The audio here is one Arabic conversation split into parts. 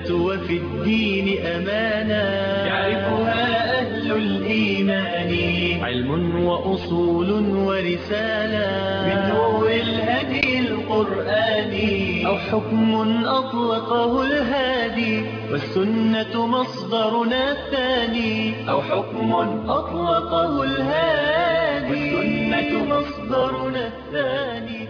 السنة وفي الدين أمانا يعرفها أهل الإيمان علم وأصول ورسالة من نور الهدي القرآني أو حكم أطلقه الهادي والسنة مصدرنا الثاني أو حكم أطلقه الهادي والسنة مصدرنا الثاني.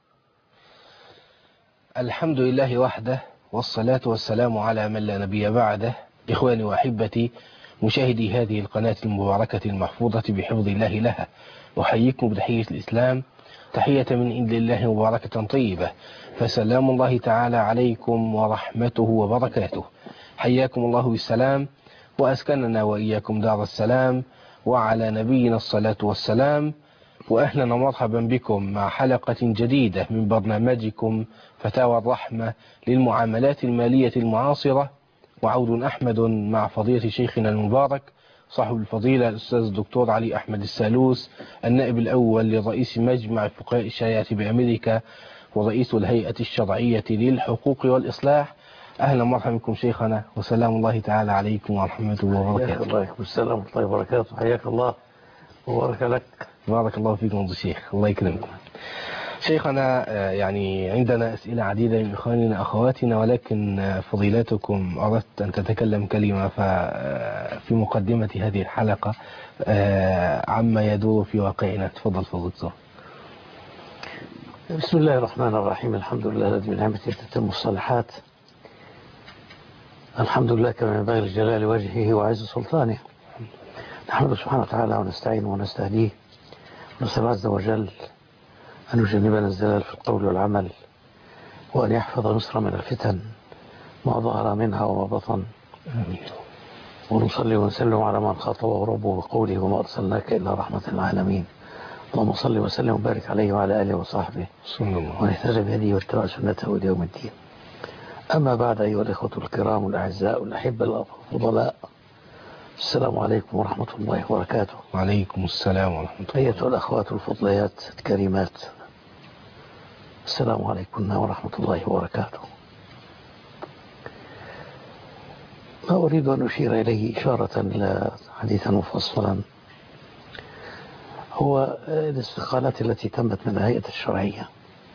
الحمد لله وحده والصلاة والسلام على من لا نبي بعده. إخواني وأحبتي مشاهدي هذه القناة المباركة المحفوظة بحفظ الله لها، أحييكم بتحية الإسلام، تحية من عند الله مباركة طيبة، فسلام الله تعالى عليكم ورحمته وبركاته. حياكم الله بالسلام وأسكننا وإياكم دار السلام، وعلى نبينا الصلاة والسلام. وأهلا ومرحبا بكم مع حلقة جديدة من برنامجكم فتاوى الرحمة للمعاملات المالية المعاصرة، وعود أحمد مع فضيلة شيخنا المبارك صاحب الفضيلة الأستاذ الدكتور علي أحمد السالوس، النائب الأول لرئيس مجمع فقهاء الشريعة بأمريكا ورئيس الهيئة الشرعية للحقوق والإصلاح. أهلا ومرحبا بكم شيخنا، وسلام الله تعالى عليكم ورحمته وبركاته. وعليكم السلام ورحمة الله وبركاته. حياك الله وبارك لك. بارك الله فيكم يا شيخ، الله يكرمكم. شيخنا يعني عندنا أسئلة عديدة من إخواننا أخواتنا، ولكن فضيلتكم أردت أن تتكلم كلمة في مقدمة هذه الحلقة عما يدور في واقعنا. تفضل فضيلته. بسم الله الرحمن الرحيم. الحمد لله الذي بنعمته تتم الصالحات. الحمد لله كما ينبغي لجلال وجهه وعز سلطانه. نحمده سبحانه وتعالى ونستعينه ونستهديه، ونسأل عز وجل أن يجنبنا الزلال في القول والعمل، وأن يحفظ مصر من الفتن ما ظهر منها وما بطن. ونصلي ونسلم على من خاطبه ربه بقوله وما أرسلناك إلا رحمة للعالمين. اللهم صل وسلم وبارك عليه وعلى آله وصحبه ونهتدي بهديه واتبع سنته إلى يوم الدين. أما بعد، أيها الإخوة الكرام الأعزاء الأحبة الفضلاء، السلام عليكم ورحمة الله وبركاته. وعليكم السلام ورحمة الله. أيها الأخوات الفضليات الكريمات، السلام عليكم ورحمة الله وبركاته. ما أريد أن أشير إليه إشارة إلى حديثا مفصلا هو الاستقالات التي تمت من الهيئة الشرعية.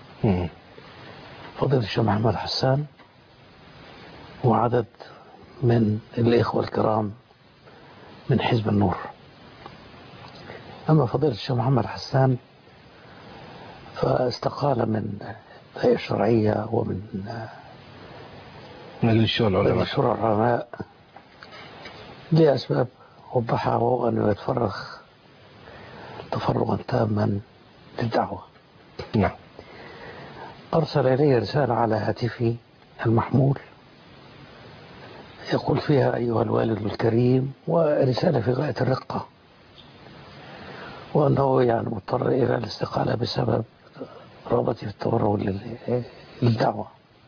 فضيلة الشيخ محمد حسان وعدد من الإخوة الكرام من حزب النور. أما فضيلة الشيخ محمد حسان فاستقال من الهيئة الشرعية ومن مجلس شورى العلماء لأسباب وضحها، وهو أنه يتفرغ تفرغا تاما للدعوة. نعم. أرسل إلي رسالة على هاتفي المحمول يقول فيها: أيها الوالد الكريم، ورسالة في غاية الرقة، وأنه يعني مضطر إلى الاستقالة بسبب رغبتي في التفرغ للدعوة.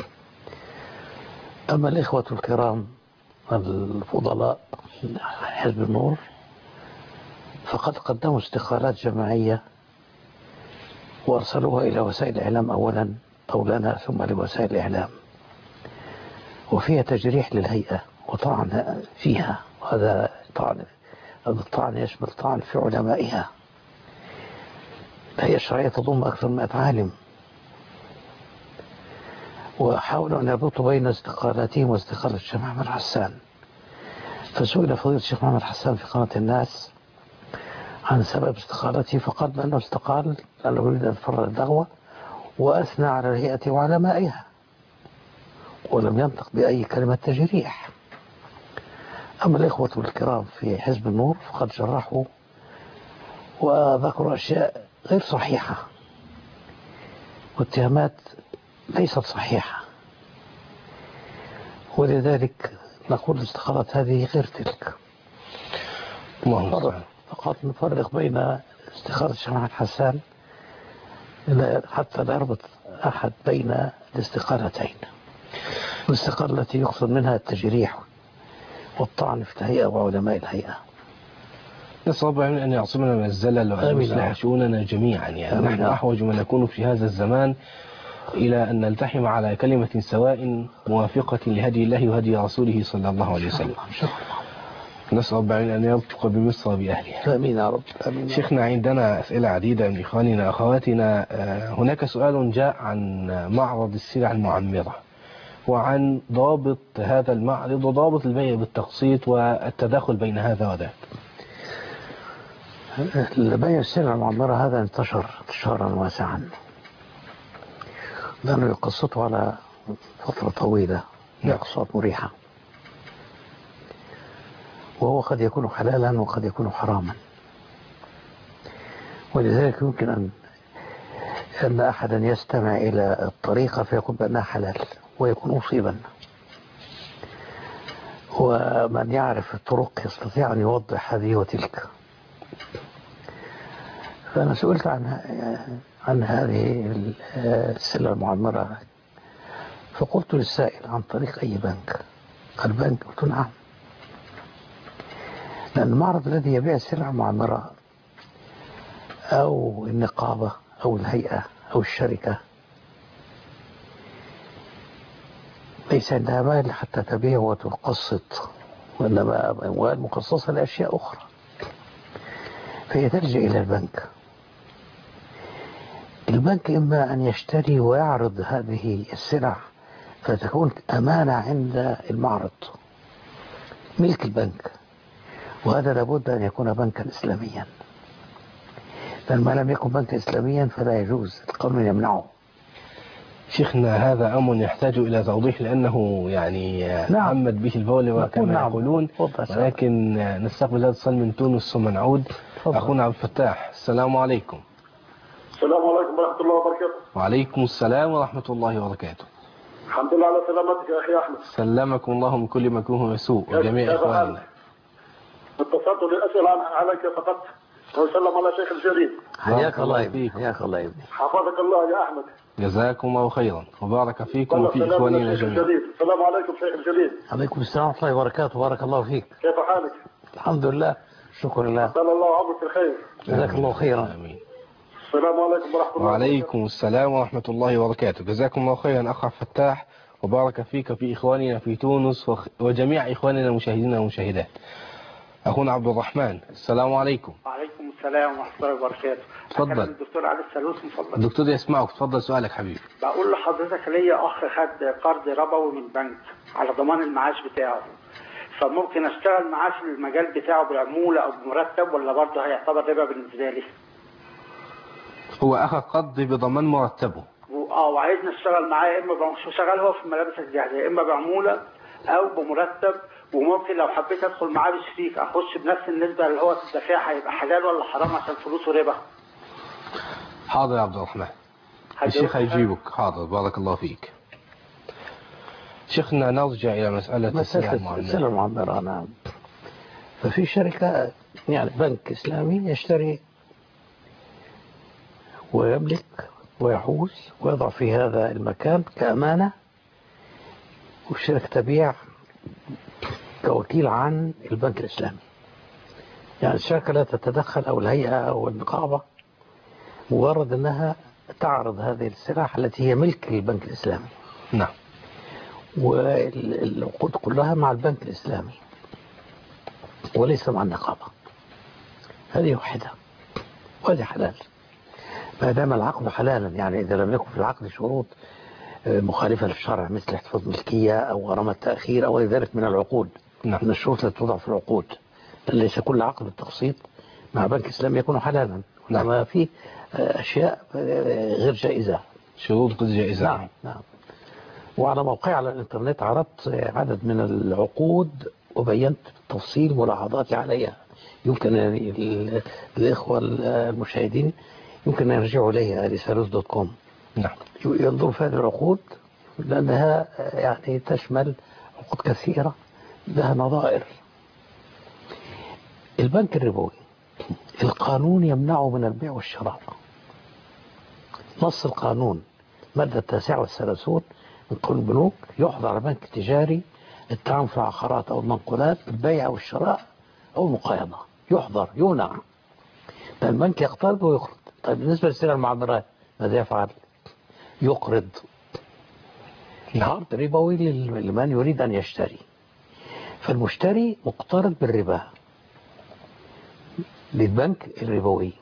أما الإخوة الكرام الفضلاء حزب النور فقد قدموا استقالات جماعية وأرسلوها إلى وسائل الإعلام أولا، أو لنا ثم لوسائل الإعلام، وفيها تجريح للهيئة وطعن فيها. وهذا الطعن يشمل طعن في علمائها. الهيئة الشرعية تضم أكثر من 100 عالم، وحاولوا أن يربطوا بين استقالاتهم واستقالة الشيخ محمد حسان. فسئل فضيلة الشيخ محمد حسان في قناة الناس عن سبب استقالته، فقال أنه استقال لأنه يريد أن يتفرغ الدعوة، وأثنى على الهيئة وعلمائها، ولم ينطق بأي كلمة تجريح. أما الإخوة الكرام في حزب النور فقد جرحوا وذكروا أشياء غير صحيحة واتهامات ليست صحيحة، ولذلك نقول الاستقالات هذه غير تلك. فقط نفرق بين استقالة الشيخ محمد حسان حتى لا يربط أحد بين الاستقالتين. الاستقالة التي يقصد منها التجريح والطعن في الهيئة وعلماء الهيئة. نسأل الله أن يعصمنا من الزلل وأن يصلح شؤوننا جميعا. يعني نحن أحوج ما نكون في هذا الزمان إلى أن نلتحم على كلمة سواء موافقة لهدي الله وهدي رسوله صلى الله عليه وسلم. نسأل رب العالمين أن يرفق بمصر وبأهلها. آمين يا رب. آمين. شيخنا، عندنا أسئلة عديدة من إخواننا أخواتنا. هناك سؤال جاء عن معرض السلع المعمرة وعن ضابط هذا المعرض وضابط البيع بالتقسيط والتداخل بين هذا وذاك. بيع السلع المعمرة هذا انتشر انتشارا واسعا، لأنه يقسطوا على فترة طويلة بأقساط مريحة، وهو قد يكون حلالا وقد يكون حراما، ولذلك يمكن أن أحدا يستمع إلى الطريقة فيقول بأنها حلال ويكون مصيبا، ومن يعرف الطرق يستطيع أن يوضح هذه وتلك. فأنا سئلت عن هذه السلع المعمرة، فقلت للسائل عن طريق أي بنك؟ قال بنك. قلت نعم، لأن المعرض الذي يبيع السلع المعمرة أو النقابة أو الهيئة أو الشركة ليس عندها مال حتى تبيع وتقسط، وإنما أموال مخصصة لأشياء أخرى، فهي تلجأ إلى البنك. البنك إما أن يشتري ويعرض هذه السلع فتكون أمانة عند المعرض ملك البنك، وهذا لابد أن يكون بنكا إسلاميا، لأن ما لم يكن بنكا إسلاميا فلا يجوز، القانون يمنعه. شيخنا، هذا أمر يحتاج إلى توضيح لأنه يعني نعم. عمد به البول وكما نعم. يقولون، ولكن نستقبل هذا الاتصال من تونس ثم نعود. أخونا عبد الفتاح، السلام عليكم. السلام عليكم ورحمة الله وبركاته. وعليكم السلام ورحمة الله وبركاته. الحمد لله على سلامتك يا أخي أحمد. سلمكم الله من كل مكروه وسوء وجميع إخواننا. اتصلت لأسأل عليك فقط وسلم على شيخ الجليل. حياك الله ابني. حياك الله ابني. حفظك الله يا أحمد. جزاكم الله خيرا وبارك فيكم وفي إخواننا جميعا. السلام عليكم شيخ الجليل. عليكم السلام ورحمة الله وبركاته. بارك الله فيك. كيف حالك؟ الحمد لله، شكر الله. أسأل الله عمرك الخير. جزاك الله خيرا. آمين. السلام عليكم ورحمة الله. وعليكم السلام ورحمة الله وبركاته. جزاكم الله خيرا أخ فتاح، وبارك فيك في إخواننا في تونس وجميع إخواننا المشاهدين والمشاهدات. أخونا عبد الرحمن، السلام عليكم. وعليكم السلام ورحمة الله وبركاته. تفضل. الدكتور علي السلوس، مفضل. الدكتور يسمعك، تفضل سؤالك حبيبي. بقول لحضرتك ليا أخ خد قرض ربوي من بنك على ضمان المعاش بتاعه، فممكن أشتغل معاه في المجال بتاعه بعمولة أو بمرتب، ولا برضه هيعتبر ربا بالنسبة لي؟ هو أخذ قرض بضمان مرتبه. وعايزني أشتغل معاه، إما شغال هو في الملابس الجاهزة، إما بعمولة أو بمرتب، وممكن لو حبيت أدخل معاه بشريك أخش بنفس النسبة اللي هو الدفاع، هيبقى حلال ولا حرام عشان فلوسه ربا؟ حاضر يا عبد الرحمن، الشيخ هيجيبك. حاضر، بارك الله فيك. شيخنا، نرجع إلى مسألة السلع المعمرة. نعم، ففي شركة يعني بنك إسلامي يشتري ويملك ويحوز ويضع في هذا المكان كأمانة، والشركة تبيع كوكيل عن البنك الإسلامي. يعني الشركة لا تتدخل أو الهيئة أو النقابة، مجرد أنها تعرض هذه السلع التي هي ملك البنك الإسلامي. نعم. والعقود كلها مع البنك الإسلامي وليس مع النقابة. هذه واحدة وهذه حلال ما دام العقد حلالا. يعني إذا لم يكن في العقد شروط مخالفة للشرع مثل احتفاظ ملكية أو غرامة تأخير أو ذلك من العقود. نعم. من الشروط التي توضع في العقود، ليس كل عقد بالتقسيط مع بنك إسلامي يكون حلالا. نعم. وإنما في أشياء غير جائزة، شروط غير جائزة. نعم. نعم. وعلى موقعي على الإنترنت عرضت عدد من العقود وبينت بالتفصيل ملاحظاتي عليها. يمكن الإخوة المشاهدين يمكن أن يرجعوا إليها لسالوس.com. نعم. ينظروا في هذه العقود لأنها يعني تشمل عقود كثيرة لها نظائر. البنك الربوي القانون يمنعه من البيع والشراء. نص القانون مادة 39 من قانون البنوك يحظر على بنك تجاري التعامل في العقارات أو المنقولات بالبيع أو الشراء أو المقايضة. يحظر، يمنع. البنك يقترض ويقرض. طيب بالنسبة للسلع المعمرات ماذا يفعل؟ يقرض، قرض ربوي لمن يريد أن يشتري، فالمشتري مقترض بالربا للبنك الربوي،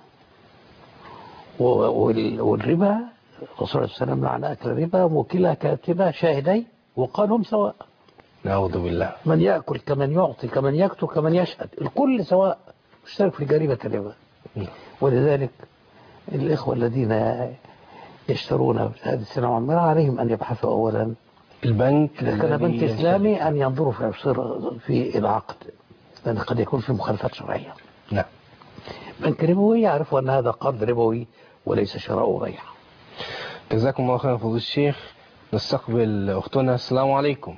والربا الرسول صلى الله عليه وسلم لعن أكل الربا وكلا كاتبة شاهدي وقال هم سواء. نعوذ بالله. من يأكل كمن يعطي كمن يكتب كمن يشهد، الكل سواء مشترك في جريمة الربا. ولذلك الإخوة الذين يشترون هذه السلع والعملة عليهم أن يبحثوا أولا البنك إذا كان بنك إسلامي أن ينظروا في العقد، لأن قد يكون في مخالفات شرعية. نعم. بنك ربوي يعرفوا أن هذا قرض ربوي وليس شراء وبيع. جزاكم الله خيرا فضيلة الشيخ. نستقبل أختنا. السلام عليكم.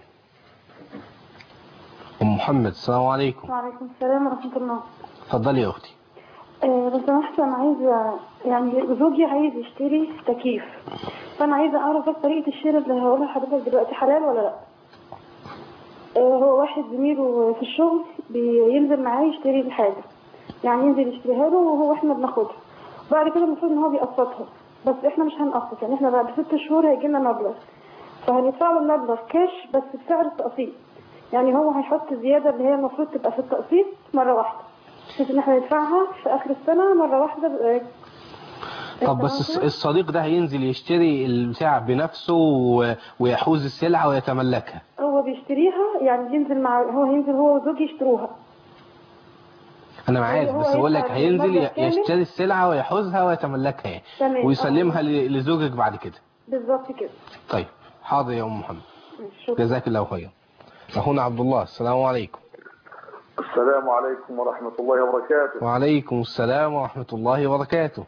أم محمد. السلام عليكم. وعليكم السلام ورحمة الله. اتفضلي يا أختي. لو سمحت أنا عايزة، يعني زوجي عايز يشتري تكييف، فأنا عايزة أعرف بس طريقة الشراء اللي هقولها لحضرتك دلوقتي حلال ولا لأ؟ هو واحد زميله في الشغل بينزل معاه يشتري الحاجة، يعني ينزل يشتريها له وهو احنا بناخدها، بعد كده المفروض ان هو بيقسطها، بس احنا مش هنقسط، يعني احنا بعد 6 شهور هيجي لنا مبلغ، فهندفع له المبلغ كاش بس بسعر التقسيط، يعني هو هيحط الزيادة اللي هي المفروض تبقى في التقسيط مرة واحدة، بحيث ان احنا ندفعها في اخر السنة مرة واحدة. طب بس الصديق ده هينزل يشتري البتاع بنفسه ويحوز السلعة ويتملكها؟ هو بيشتريها، يعني ينزل هو وزوجي يشتروها. انا معاك، بس بقول لك هينزل يشتري السلعة ويحوزها ويتملكها يعني، ويسلمها لزوجك بعد كده. بالظبط كده. طيب حاضر يا ام محمد، جزاك الله خيرا. اخونا عبد الله. السلام عليكم. السلام عليكم ورحمة الله وبركاته. وعليكم السلام ورحمة الله وبركاته.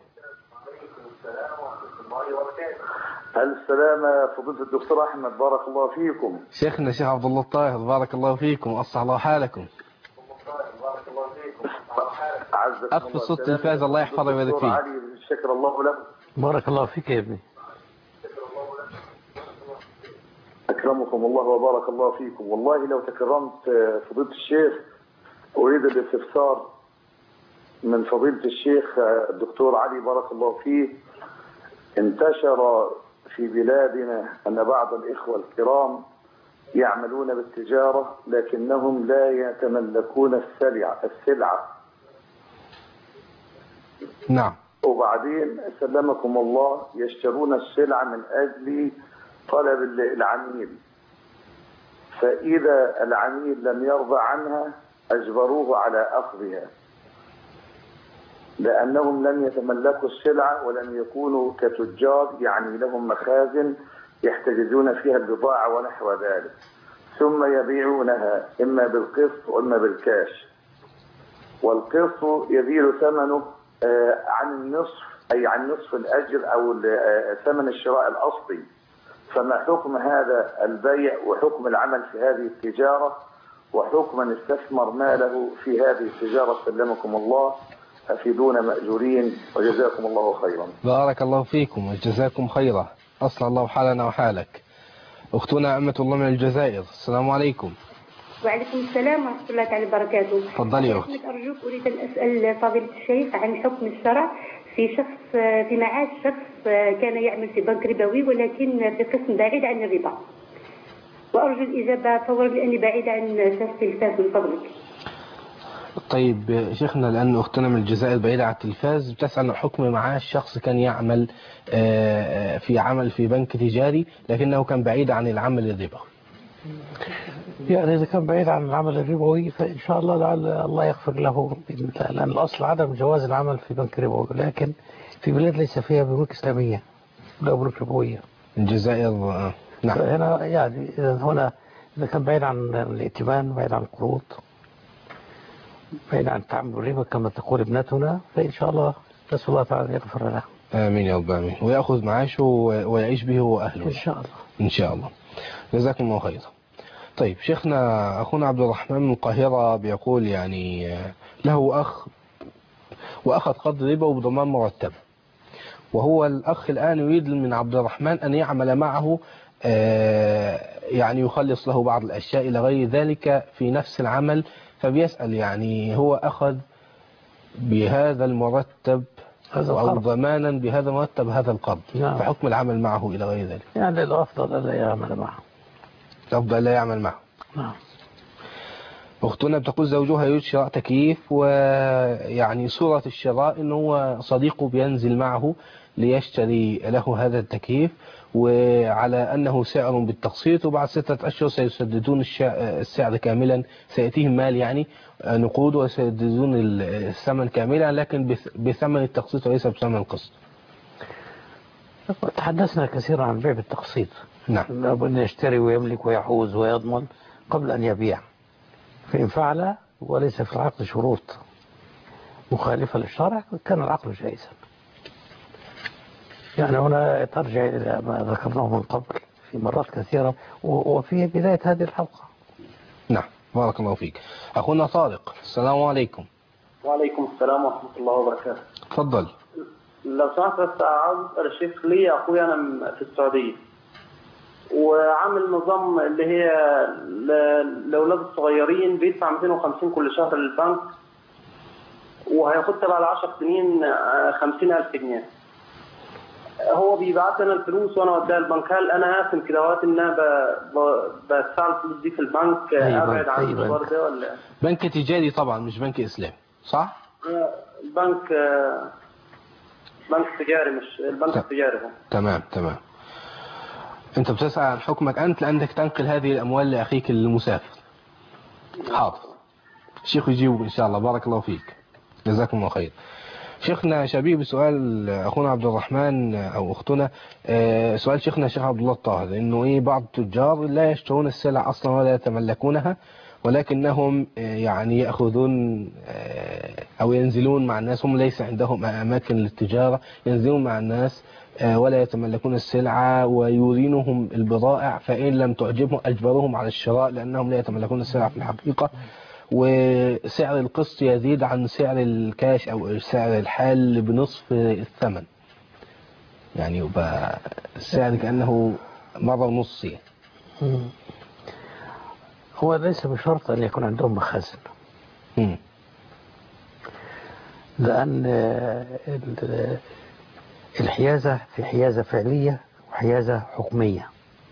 السلامة فضيلة الدكتور أحمد، بارك الله فيكم. شيخنا الشيخ عبد الله الطاهر، بارك الله فيكم، أصلح الله حالكم. أخفي صوت التلفاز، الله يحفظه ويبارك فيه. شكر الله له. بارك الله فيك يا ابني. أكرمكم الله وبارك الله فيكم. والله لو تكرمت فضيلة الشيخ أريد الاستفسار من فضيلة الشيخ الدكتور علي بارك الله فيه. انتشر في بلادنا أن بعض الإخوة الكرام يعملون بالتجارة لكنهم لا يتملكون السلعة. نعم. وبعدين سلمكم الله يشترون السلعة من أجل طلب العميل، فإذا العميل لم يرضى عنها أجبروه على أخذها، لأنهم لم يتملكوا السلعة ولم يكونوا كتجار، يعني لهم مخازن يحتجزون فيها البضاعة ونحو ذلك، ثم يبيعونها إما بالقسط وإما بالكاش، والقسط يزيد ثمنه عن النصف، أي عن نصف الأجر أو ثمن الشراء الأصلي. فما حكم هذا البيع وحكم العمل في هذه التجارة وحكم من استثمر ماله في هذه التجارة؟ سلمكم الله، أفيدونا مأجورين وجزاكم الله خيرا. بارك الله فيكم وجزاكم خيرا، أصلح الله حالنا وحالك. أختنا أمة الله من الجزائر. السلام عليكم. وعليكم السلام ورحمة الله تعالى وبركاته. تفضلي يا أختي. أرجوك أريد أن أسأل فضيلة الشيخ عن حكم الشرع في معاش شخص كان يعمل في بنك ربوي ولكن في قسم بعيد عن الربا، وأرجو الإجابة فورا لأني بعيدة عن شاشة التلفاز من فضلك. طيب شيخنا، لأن أختنا من الجزائر بعيدة عن التلفاز بتسأل عن حكم معاش شخص كان يعمل في بنك تجاري لكنه كان بعيد عن العمل الربوي. يعني إذا كان بعيد عن العمل الربوي فإن شاء الله لعل الله يغفر له، لأن الأصل عدم جواز العمل في بنك ربوي، لكن في بلاد ليس فيها بنوك إسلامية ولا بنوك ربوية. الجزائر نعم. هنا يعني إذا كان بعيد عن الائتمان، بعيد عن القروض، بعيد عن التعامل بالربا كما تقول ابنتنا، فإن شاء الله نسأل الله تعالى يغفر له. آمين يا رب آمين، ويأخذ معاشه ويعيش به وأهله إن شاء الله. إن شاء الله. جزاكم الله خيرا. طيب شيخنا، أخونا عبد الرحمن من القاهرة بيقول يعني له أخ وأخذ قرض ربا بضمان مرتب، وهو الأخ الآن يريد من عبد الرحمن أن يعمل معه يعني يخلص له بعض الأشياء إلى غير ذلك في نفس العمل، فبيسأل يعني هو أخذ بهذا المرتب هذا أو القرض. ضمانا بهذا مرتب هذا القرض، نعم. فحكم العمل معه إلى غير ذلك. يعني الأفضل ألا يعمل معه. الأفضل لا يعمل معه. نعم. أختنا بتقول زوجها يريد شراء تكييف، ويعني صورة الشراء إنه هو صديقه بينزل معه ليشتري له هذا التكييف، وعلى أنه سعر بالتقسيط، وبعد 6 أشهر سيسددون السعر كاملا، سيأتيهم مال يعني نقود وسيسددون الثمن كاملا، لكن بثمن التقسيط وليس بثمن القسط. تحدثنا كثيرا عن بيع بالتقسيط. نعم. لابد أن يشتري ويملك ويحوز ويضمن قبل أن يبيع، فإن فعل وليس في العقد شروط مخالفة للشرع كان العقد جائزا. يعني هنا ترجع إلى ما ذكرناه من قبل في مرات كثيرة وفي بداية هذه الحلقة. نعم، بارك الله فيك. أخونا طارق، السلام عليكم. وعليكم السلام ورحمة الله وبركاته. تفضل. لو سمحت بس عاوز أسأل الشيخ، لي أخوي أنا في السعودية وعامل نظام اللي هي لأولاد الصغيرين بيدفع 250 كل شهر للبنك، وهياخد تبع 10 سنين 50,000 جنيه. هو بيبعت لنا الفلوس وانا اوديها البنك. هل انا آثم كده ان انا بدفع الفلوس دي في البنك ابعد عن الحوار ده ولا؟ بنك تجاري طبعا، مش بنك اسلامي، صح؟ بنك تجاري، مش البنك التجاري. تمام. انت بتسأل عن حكمك انت لانك تنقل هذه الاموال لاخيك المسافر. حاضر، الشيخ يجيبك ان شاء الله. بارك الله فيك، جزاكم الله خير. شيخنا شبيه بسؤال اخونا عبد الرحمن او اختنا، سؤال شيخنا الشيخ عبد الله الطاهر، انه بعض التجار لا يشترون السلع اصلا ولا يتملكونها، ولكنهم يعني ياخذون او ينزلون مع الناس، هم ليس عندهم اماكن للتجاره، ينزلون مع الناس ولا يتملكون السلعه، ويورينهم البضائع، فان لم تعجبهم اجبروهم على الشراء لانهم لا يتملكون السلع في الحقيقه، وسعر القسط يزيد عن سعر الكاش أو سعر الحال بنصف الثمن، يعني يبقى السعر كأنه مرة ونص. هو ليس بشرط أن يكون عندهم مخازن، لأن الحيازة في حيازة فعلية وحيازة حكمية.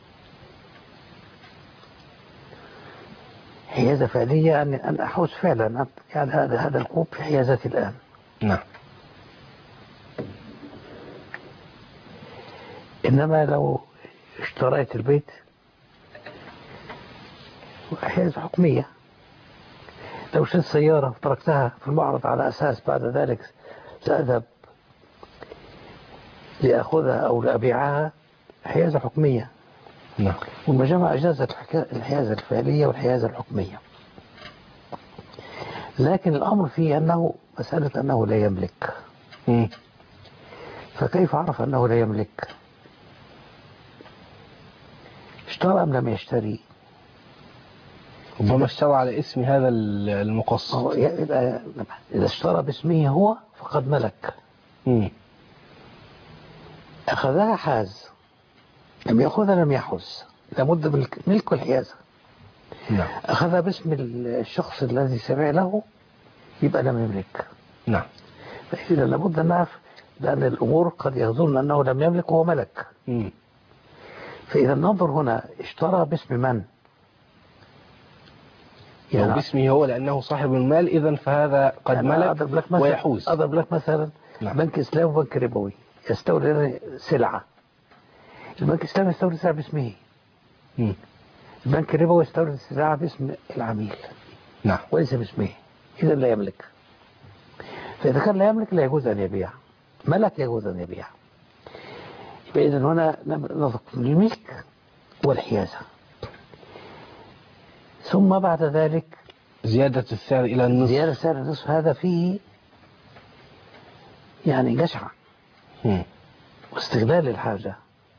حيازة فعلية أن أحوز فعلا، يعني هذا الكوب في حيازتي الآن. نعم. إنما لو اشتريت البيت حيازة حكمية. لو اشتريت سيارة وتركتها في المعرض على أساس بعد ذلك سأذهب لأخذها أو لأبيعها، حيازة حكمية. نعم. والمجامع أجازت الحيازة الفعلية والحيازة الحكمية، لكن الأمر فيه أنه مسألة أنه لا يملك. فكيف عرف أنه لا يملك؟ اشترى أم لم يشتري؟ ربما اشترى على اسم هذا المقسط. إذا اشترى باسمه هو فقد ملك. أخذها حاز، لم يأخذها لم يحوز، لابد ملك الحيازة. نعم. أخذها باسم الشخص الذي سمع له يبقى لم يملك. نعم. فإذا لابد أن نعرف، لأن الأمور قد يظن أنه لم يملك وهو ملك. فإذا ننظر هنا اشترى باسم من؟ يعني لو باسمه هو لأنه صاحب المال إذن فهذا قد يعني ملك ويحوز. أضرب لك مثلا. نعم. بنك إسلامي وبنك ربوي يستورد سلعة. البنك الإسلامي يستورد سلعة باسمه. البنك الربوي يستورد السلعة باسم العميل. نعم. وليس باسمه، إذا لا يملك. فإذا كان لا يملك لا يجوز أن يبيع، ملك يجوز أن يبيع. يبقى إذن هنا نظر الملك والحيازة، ثم بعد ذلك زيادة السعر إلى النصف. زيادة السعر إلى النصف، هذا فيه يعني جشع واستغلال الحاجة.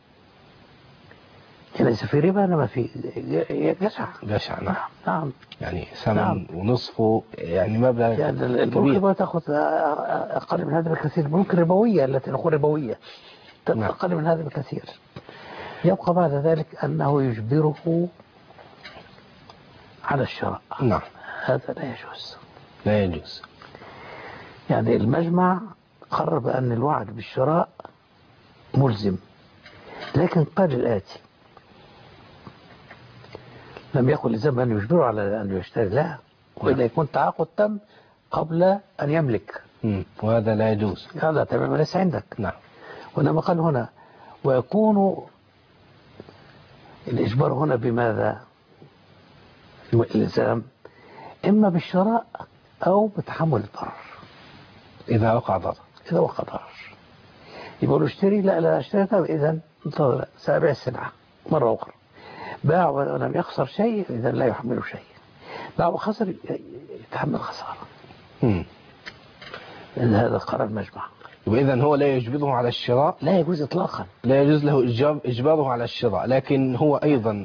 يعني ليس في ربا إنما في جشع. نعم. نعم. يعني ثمن ونصفه، يعني مبلغ يعني البنوك تأخذ أقل من هذا بكثير. البنوك الربوية التي نقول ربوية أقل من هذا بكثير. يبقى بعد ذلك أنه يجبره على الشراء. نعم. هذا لا يجوز. لا يجوز. يعني المجمع قرر بأن الوعد بالشراء ملزم، لكن قال الآتي: لم يقل لزم أن يجبره على أن يشتري، لا، وإلا يكون تعاقد تم قبل أن يملك، وهذا لا يجوز، هذا تماما ليس عندك. نعم. وإنما قال هنا ويكون الإجبار هنا بماذا؟ الإلزام إما بالشراء أو بتحمل الضرر إذا وقع ضرر. إذا وقع ضرر يقول له اشتري، لا اشتريتها، إذا انتظر سأبيع السلعة مرة أخرى. باع ولم يخسر شيء، إذا لا يحمل شيء. باع وخسر يتحمل خسارة. لأن هذا قرار المجمع. وإذا هو لا يجبره على الشراء، لا يجوز إطلاقا، لا يجوز له إجباره على الشراء، لكن هو أيضا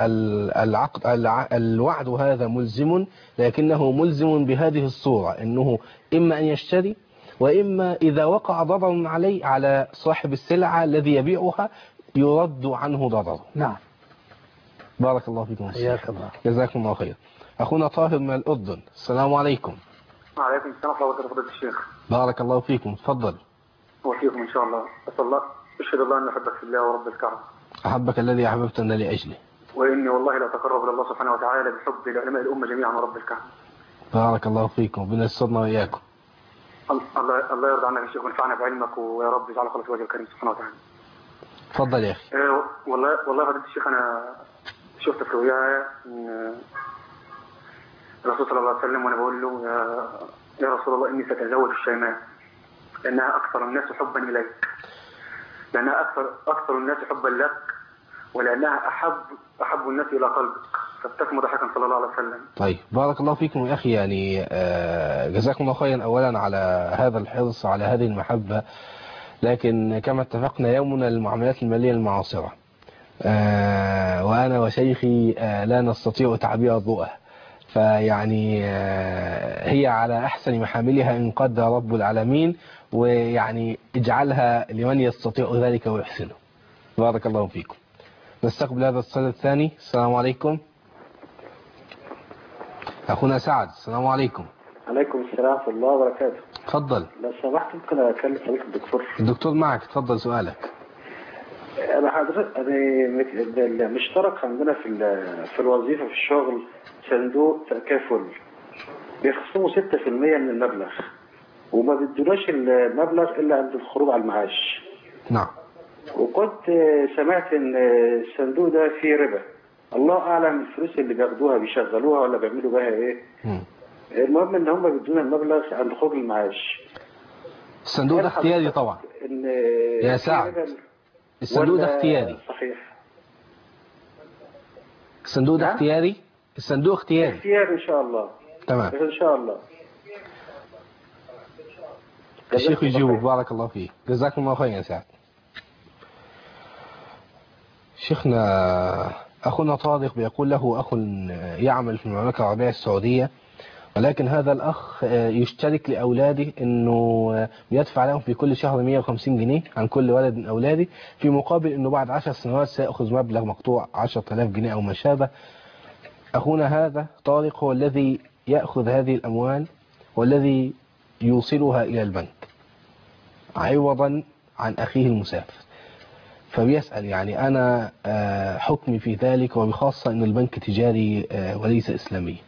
الوعد هذا ملزم، لكنه ملزم بهذه الصورة، أنه إما أن يشتري، وإما إذا وقع ضرر عليه على صاحب السلعة الذي يبيعها يرد عنه ضرره. نعم. بارك الله فيكم. حياك الله. جزاكم الله خير. أخونا طاهر من الأردن، السلام عليكم. وعليكم السلام ورحمة الله وبركاته فضيلة الشيخ. بارك الله فيكم، تفضل. وفيكم إن شاء الله. أسأل الله، أشهد الله أن أحبك في الله ورب الكعبة. أحبك الذي أحببتنا لأجله. وإني والله لا أتقرب إلى الله سبحانه وتعالى بحب لعلماء الأمة جميعا ورب الكعبة. بارك الله فيكم، ربنا يسترنا وإياكم. الله يرضى عنك يا شيخ وينفعنا بعلمك، ويا رب يجعل خلق وجه الكريم سبحانه وتعالى. تفضل يا أخي. والله فضيلة الشيخ، أنا شفت في رؤياي الرسول صلى الله عليه وسلم وأنا بقول له يا رسول الله إني ستزوج الشيماء لأنها أكثر الناس حبا إليك، لأنها أكثر الناس حبا لك، ولأنها أحب الناس إلى قلبك، فابتسم ضحكا صلى الله عليه وسلم. طيب بارك الله فيكم يا أخي، يعني جزاكم الله خيرا أولا على هذا الحرص على هذه المحبة، لكن كما اتفقنا يومنا المعاملات المالية المعاصرة، وأنا وشيخي لا نستطيع تعبير الرؤى، فيعني هي على أحسن محاملها إن قدر رب العالمين، ويعني اجعلها لمن يستطيع ذلك ويحسنه. بارك الله فيكم. نستقبل هذا الاتصال الثاني. السلام عليكم. أخونا سعد، السلام عليكم. عليكم السلام ورحمة الله وبركاته. تفضل. لو سمحت ممكن أكلم حضرتك الدكتور؟ الدكتور معك، تفضل سؤالك. أنا حضرتك مشترك عندنا في الوظيفة في الشغل صندوق تكافل بيخصموا 6% من المبلغ، وما بيدوناش المبلغ إلا عند الخروج على المعاش. نعم. وكنت سمعت إن الصندوق ده فيه ربا، الله أعلم الفلوس اللي بياخدوها بيشغلوها ولا بيعملوا بها إيه. المهم إن هم بيدونا المبلغ عند خروج المعاش. الصندوق ده اختياري طبعا يا سعد، الصندوق ده اختياري. صحيح. الصندوق ده اختياري. الصندوق اختياري. اختياري إن شاء الله. تمام. إن شاء الله. الشيخ يجيبك. بارك الله فيك، جزاكم الله خيرا يا سعد. شيخنا أخونا طارق بيقول له أخ يعمل في المملكة العربية السعودية، ولكن هذا الأخ يشترك لأولاده أنه يدفع لهم في كل شهر 150 جنيه عن كل ولد من أولاده، في مقابل أنه بعد 10 سنوات سيأخذ مبلغ مقطوع 10,000 جنيه أو ما شابه. أخونا هذا طارق هو الذي يأخذ هذه الأموال والذي يوصلها إلى البنك عوضا عن أخيه المسافر، فبيسأل يعني أنا حكمي في ذلك، وبخاصة أن البنك تجاري وليس إسلامي.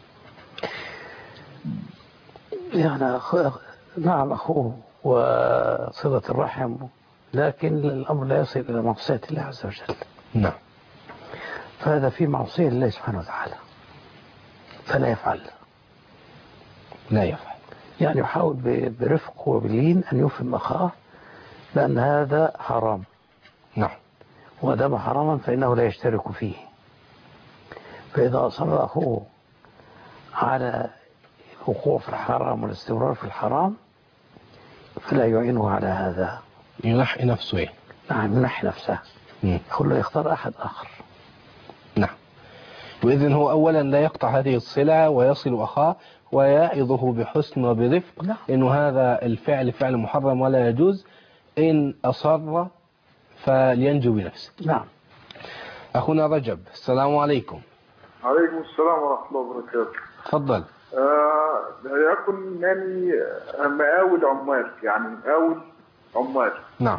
يعني نعم أخوه وصلة الرحم، لكن الأمر لا يصل إلى معصية الله عز وجل. نعم. فهذا في معصية لله سبحانه وتعالى، فلا يفعل. لا يفعل. يعني يحاول برفق وبلين أن يفهم أخاه لأن هذا حرام. نعم. ودام حراما فإنه لا يشترك فيه، فإذا أصر أخوه على الوقوع في الحرام والاستمرار في الحرام فلا يعينه على هذا، ينحي نفسه. نعم، ينحي نفسه، يقول له يختار أحد آخر. نعم. وإذن هو أولا لا يقطع هذه الصلة ويصل أخاه ويعظه بحسن وبرفق. نعم. إنه هذا الفعل فعل محرم ولا يجوز، إن أصر فلينجو بنفسه. نعم. أخونا رجب، السلام عليكم. عليكم السلام ورحمة الله وبركاته. تفضل. يكن أنني مقاول عمال، يعني مقاول عمال. نعم.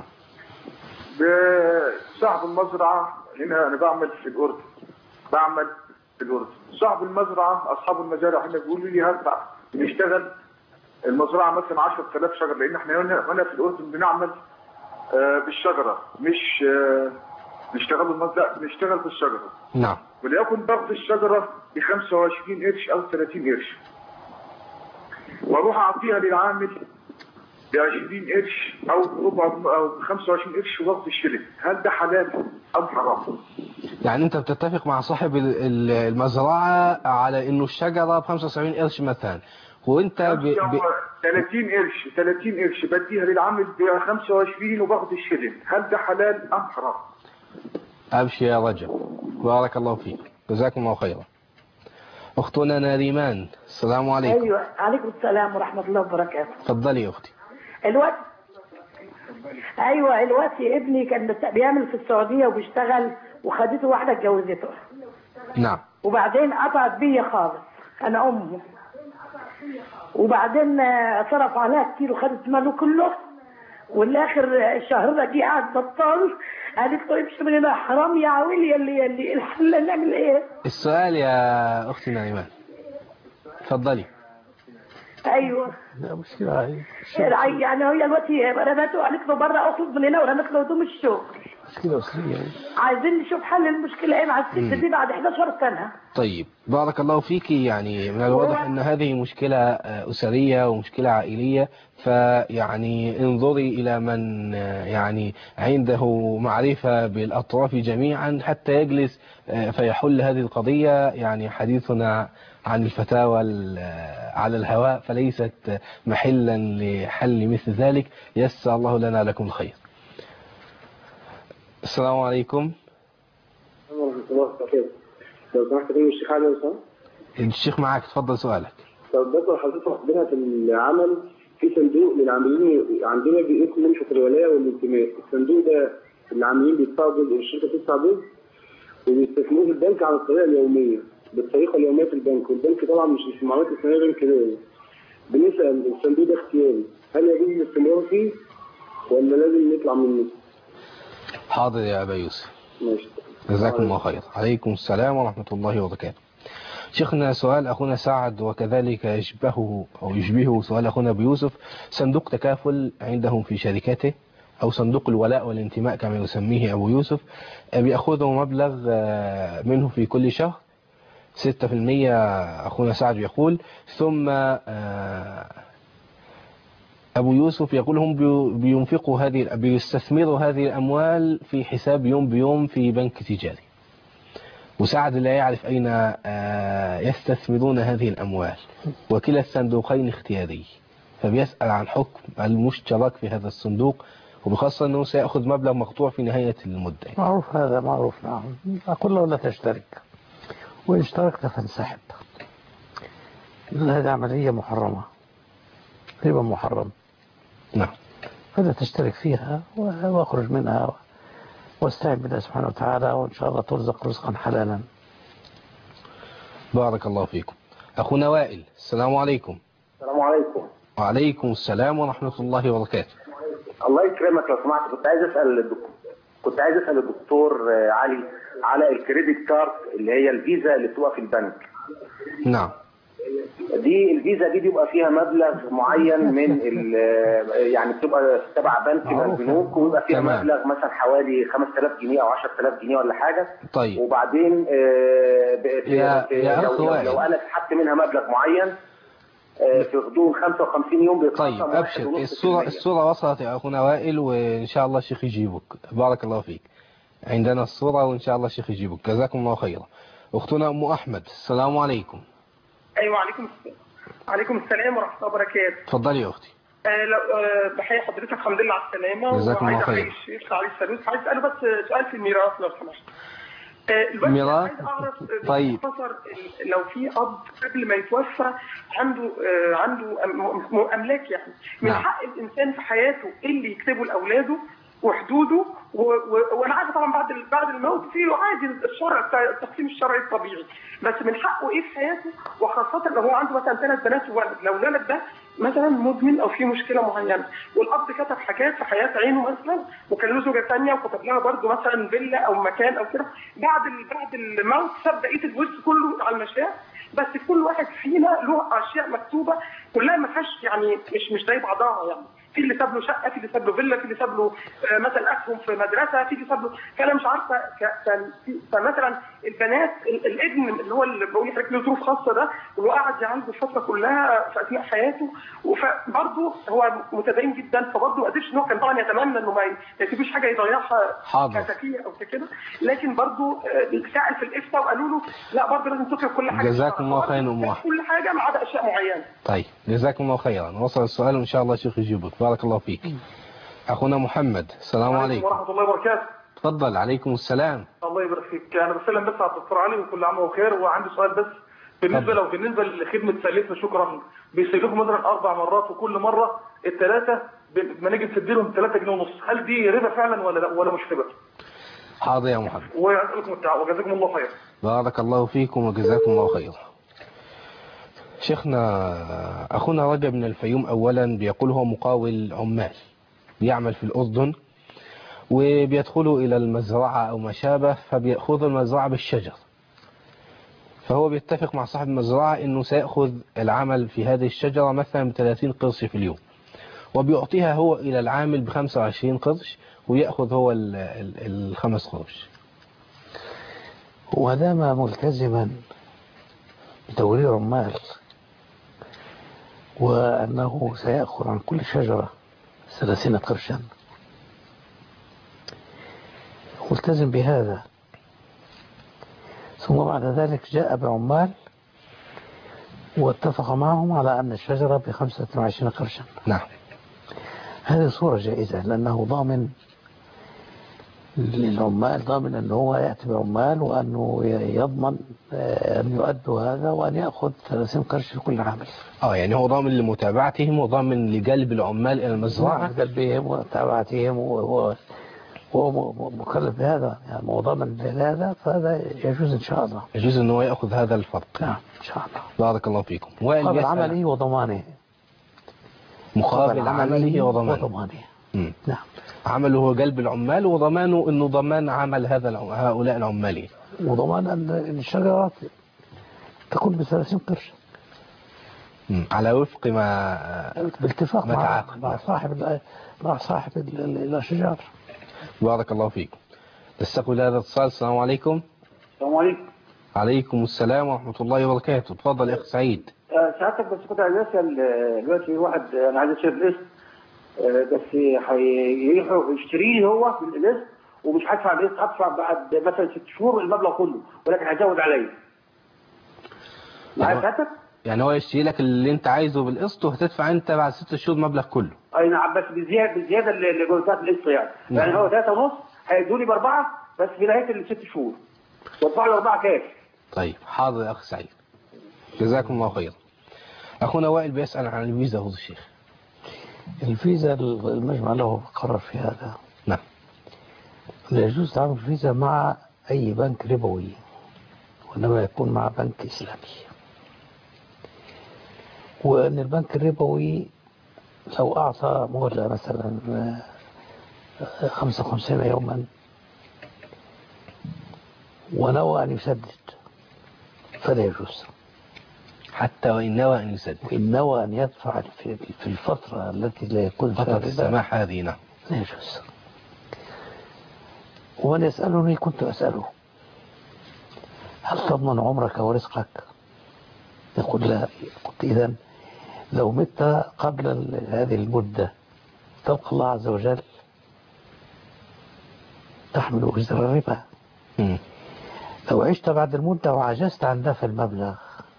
بصاحب المزرعة هنا، أنا بعمل في الأردن. صاحب المزرعة، أصحاب المزارع هنا بيقولوا لي هزرع نشتغل المزرعة مثلا 10,000 شجرة، لأن احنا هنا في الأردن بنعمل بالشجرة، مش نشتغل بالشجرة. نعم. وليكن ضغط الشجرة ب 25 قرش أو 30 قرش، وأروح أعطيها للعامل ب 20 قرش أو ربع أو 25 قرش وضغط الشركة، هل ده حلال أم حرام؟ يعني أنت بتتفق مع صاحب المزرعة على إنه الشجرة ب 75 قرش مثلا، وأنت 30 قرش بديها للعامل ب 25 وباخد الشركة، هل ده حلال أم حرام؟ أبشر يا رجل، بارك الله فيك، جزاكم الله خيرا. أختنا ناريمان، السلام عليكم. أيوة، عليكم السلام ورحمة الله وبركاته. تفضلي يا أختي. الوقت ابني كان بيعمل في السعودية وبيشتغل، وخدته واحدة اتجوزته. نعم. وبعدين قطعت بيا خالص، أنا أمه، وبعدين صرف عليها كتير وخدت ماله كله، والاخر الشهر دي قاعد بطال. قالت له امشي من هنا حرام يا عويل، يلي الحل نعمل ايه؟ السؤال يا اختي نايمان، تفضلي. ايوه. لا مشكلة يعني هي دلوقتي رمته، قالت له بره اخرج من هنا، ورمت له هدوم الشغل. مشكلة أسرية. عايزين نشوف حل المشكلة ايه مع الست دي بعد 11 سنة. طيب بارك الله فيك. يعني من الواضح ان هذه مشكلة اسرية ومشكلة عائلية، فيعني انظري الى من يعني عنده معرفة بالاطراف جميعا حتى يجلس فيحل هذه القضية. يعني حديثنا عن الفتاوى على الهواء فليست محلا لحل مثل ذلك. يسر الله لنا لكم الخير. السلام عليكم. ورحمة الله وبركاته. لو سمحت تكلم الشيخ علي وسام. الشيخ معاك، تفضل سؤالك. طب دكتور حضرتك، عندنا في العمل في صندوق للعاملين عندنا باسم منحة الولاية والانتماء. الصندوق ده العاملين بيدفعوا جزء والشركة بتدفع جزء، وبيستثمروه في البنك على الطريقة اليومية، بالطريقة اليومية في البنك، والبنك طبعا مش في المعاملات الإسلامية بنك دولي. بنسأل الصندوق ده اختياري، هل يجوز الاستمرار فيه ولا لازم نطلع منه؟ حاضر يا أبا يوسف. ماشي. جزاكم الله خير. عليكم السلام ورحمة الله وبركاته. شيخنا، سؤال أخونا سعد وكذلك يشبهه سؤال أخونا أبو يوسف. صندوق تكافل عندهم في شركته أو صندوق الولاء والانتماء كما يسميه أبو يوسف، بيأخذوا مبلغ منه في كل شهر 6%. أخونا سعد يقول، ثم أبو يوسف يقول هم بيستثمروا هذه الأموال في حساب يوم بيوم في بنك تجاري، وسعد لا يعرف أين يستثمرون هذه الأموال، وكلا الصندوقين اختياري، فبيسأل عن حكم المشترك في هذا الصندوق، وبخاصة أنه سيأخذ مبلغ مقطوع في نهاية المدة. معروف هذا، معروف. نعم. أقول له لا تشترك، وإن اشتركت فانسحب. هذه عملية محرمة، ربا محرم. نعم. فلا تشترك فيها واخرج منها واستعن بالله سبحانه وتعالى، وإن شاء الله ترزق رزقا حلالا. بارك الله فيكم. أخونا وائل، السلام عليكم. السلام عليكم. وعليكم السلام ورحمة الله وبركاته. الله يكرمك. لو سمحت كنت عايز اسال الدكتور علي على الكريدت كارد اللي هي الفيزا اللي بتبقى في البنك. نعم. دي الفيزا دي بيبقى فيها مبلغ معين من يعني بتبقى تبع بنك من البنوك، ويبقى فيها مبلغ مثلا حوالي 5000 جنيه او 10000 جنيه ولا حاجه. طيب. وبعدين لو انا سحبت منها مبلغ معين في غضون 55 يوم طيب ابشر. الصورة وصلت يا اخونا وائل، وان شاء الله الشيخ يجيبك. بارك الله فيك. عندنا الصورة وان شاء الله الشيخ يجيبك. جزاكم الله خيرا. اختنا ام احمد، السلام عليكم. ايوه عليكم السلام ورحمه الله وبركاته. اتفضلي يا اختي. بحيي حضرتك، الحمد لله على السلامه. جزاكم الله خير. وعايز احيي الشيخ علي السلوس. عايز اساله بس سؤال في الميراث لو سمحت. الميراث. عايز اعرف طيب. لو في اب قبل ما يتوفى عنده املاك، يعني من حق الانسان في حياته اللي يكتبه لاولاده، وحدوده وانا عارفه طبعا بعد الموت في عادي الشرع التقسيم الشرعي الطبيعي، بس من حقه ايه في حياته، وخاصه لو هو عنده مثلا 3 بنات وولد، لو الولد ده مثلا مدمن او في مشكله معينه والاب كتب حاجات في حياه عينه مثلا وكان له زوجه ثانيه وكتب لها برضه مثلا فيلا او مكان او كده، بعد الموت ساب بقيه الورث كله على المشاة، بس كل واحد فينا له اشياء مكتوبه كلها ما فيهاش يعني مش زي بعضها، يعني في اللي ساب له شقه، في اللي ساب له فيلا، في اللي ساب له مثلا اسهم في مدرسه، في اللي ساب له، فانا مش عارفه فمثلا البنات الابن اللي هو اللي بقول لحضرتك له ظروف خاصه ده واللي قعد عنده الفتره كلها في اثناء حياته، وبرضه هو متدين جدا، فبرضه ما قدرش ان هو كان طبعا يتمنى انه ما يسيبوش حاجه يضيعها كسفيه او كده، لكن برضه سأل في الافتاء وقالوا له لا برضه لازم تكتب كل حاجه. جزاكم الله خيرا كل حاجه ما عدا اشياء معينه. طيب جزاكم الله خيرا، وصل السؤال وإن شاء الله الشيخ يجيبك. بارك الله فيك. أخونا محمد، السلام عليكم ورحمة الله وبركاته. تفضل. عليكم السلام. الله يبارك فيك. أنا بسلم بس على الدكتور علي وكل عام وخير، وعندي سؤال بس بالنسبة لخدمة سلفنا، شكرا بيسيلوكم مثلا 4 مرات وكل مرة الثلاثة ما نيجي تديلهم 3 جنيه ونص، هل دي ربا فعلا ولا لا ولا مش ربا؟ حاضر يا محمد، ويسألكم الدعوة وجزاكم الله خير. بارك الله فيكم وجزاكم الله خير. شيخنا، أخونا رجب من الفيوم أولا بيقول هو مقاول عمال بيعمل في الأردن، وبيدخلوا إلى المزرعة أو ما شابه فبيأخذوا المزرعة بالشجر، فهو بيتفق مع صاحب المزرعة أنه سيأخذ العمل في هذه الشجرة مثلا ب30 قرش في اليوم، وبيعطيها هو إلى العامل ب25 قرش ويأخذ هو ال5 قرش. ودام ملتزما بتورير عمال وأنه سيأخذ عن كل شجرة 30 قرشا، ملتزم بهذا، ثم بعد ذلك جاء بعمال واتفق معهم على أن الشجرة ب25 قرشا. نعم، هذه صورة جائزة، لأنه ضامن للعمال، ضامن أنه هو يأتي بعمال وأنه يضمن أن يؤدوا هذا وأن يأخذ 30 قرش في كل عامل. يعني هو ضامن لمتابعتهم وضامن لجلب العمال إلى المزرعة، لجلبهم ومتابعتهم، وهو مكلف بهذا، يعني هو ضامن لهذا، فهذا يجوز إن شاء الله، يجوز أنه يأخذ هذا الفرق. نعم إن شاء الله. بارك الله فيكم. مقابل عمله وضمانه. مقابل عمله وضمانه. نعم. عمله هو جلب العمال، وضمانه انه ضمان عمل هؤلاء العمال، وضمان ان الشجرات تكون ب30 قرش على وفق ما بالاتفاق مع صاحب الاشجار. بارك الله فيكم. نستقبل هذا الاتصال. السلام عليكم. السلام عليكم. عليكم السلام ورحمة الله وبركاته. تفضل يا اخ سعيد. سعادتك بس كنت عايز اسال دلوقتي واحد، انا عايز اشتري القسط، بس هيروح يشتري لي هو بالقسط ومش هدفع القسط، هدفع بعد مثلا 6 شهور المبلغ كله، ولكن هيزود عليا. معايا سعادتك؟ يعني هو يشتري لك اللي انت عايزه بالقسط وهتدفع انت بعد 6 شهور المبلغ كله. اي نعم، بس بالزياده اللي جوزات القسط يعني. نعم. يعني هو 3.5 هيدوا لي ب4 بس في نهايه ال6 شهور وادفع له 4 كاش. طيب حاضر يا اخ سعيد، جزاكم الله خير. اخونا وائل بيسأل عن الفيزا يا الشيخ. الفيزا المجمع له قرار في هذا. نعم. لا يجوز تعامل الفيزا مع أي بنك ربوي، وإنما يكون مع بنك إسلامي، وأن البنك الربوي لو أعطى مهلة مثلا 55 يوما ونوى أن يسدد فلا يجوز، حتى وإن نوى أن يسدد، وإن نوى أن يدفع في الفترة التي لا يكون فترة السماح هذه. نعم لا يجوز. ومن يسألني كنت أسأله هل تضمن عمرك ورزقك؟ يقول لا. قلت إذن لو مت قبل هذه المدة تلقى الله عز وجل تحمل وزر الربا. لو عشت بعد المدة وعجزت عن دفع المبلغ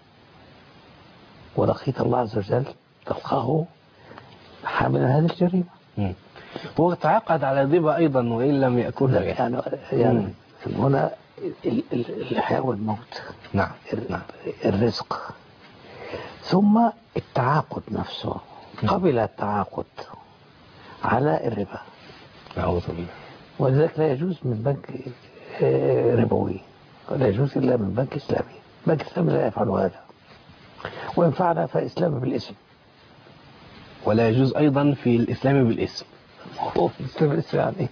ولقيت الله عز وجل تلقاه حاملا هذه الجريمة. هو تعاقد على الربا أيضا وإن لم يأكلها. يعني هنا الحياة والموت. نعم. الرزق، ثم التعاقد نفسه. قبل التعاقد على الربا أعوذ بالله. ولذلك لا يجوز من بنك ربوي، ولا يجوز إلا من بنك إسلامي. بنك إسلامي لا يفعل هذا، وإن فعل فإسلام بالاسم. ولا يجوز أيضا في الإسلام بالاسم. في الإسلام بالاسم يعني.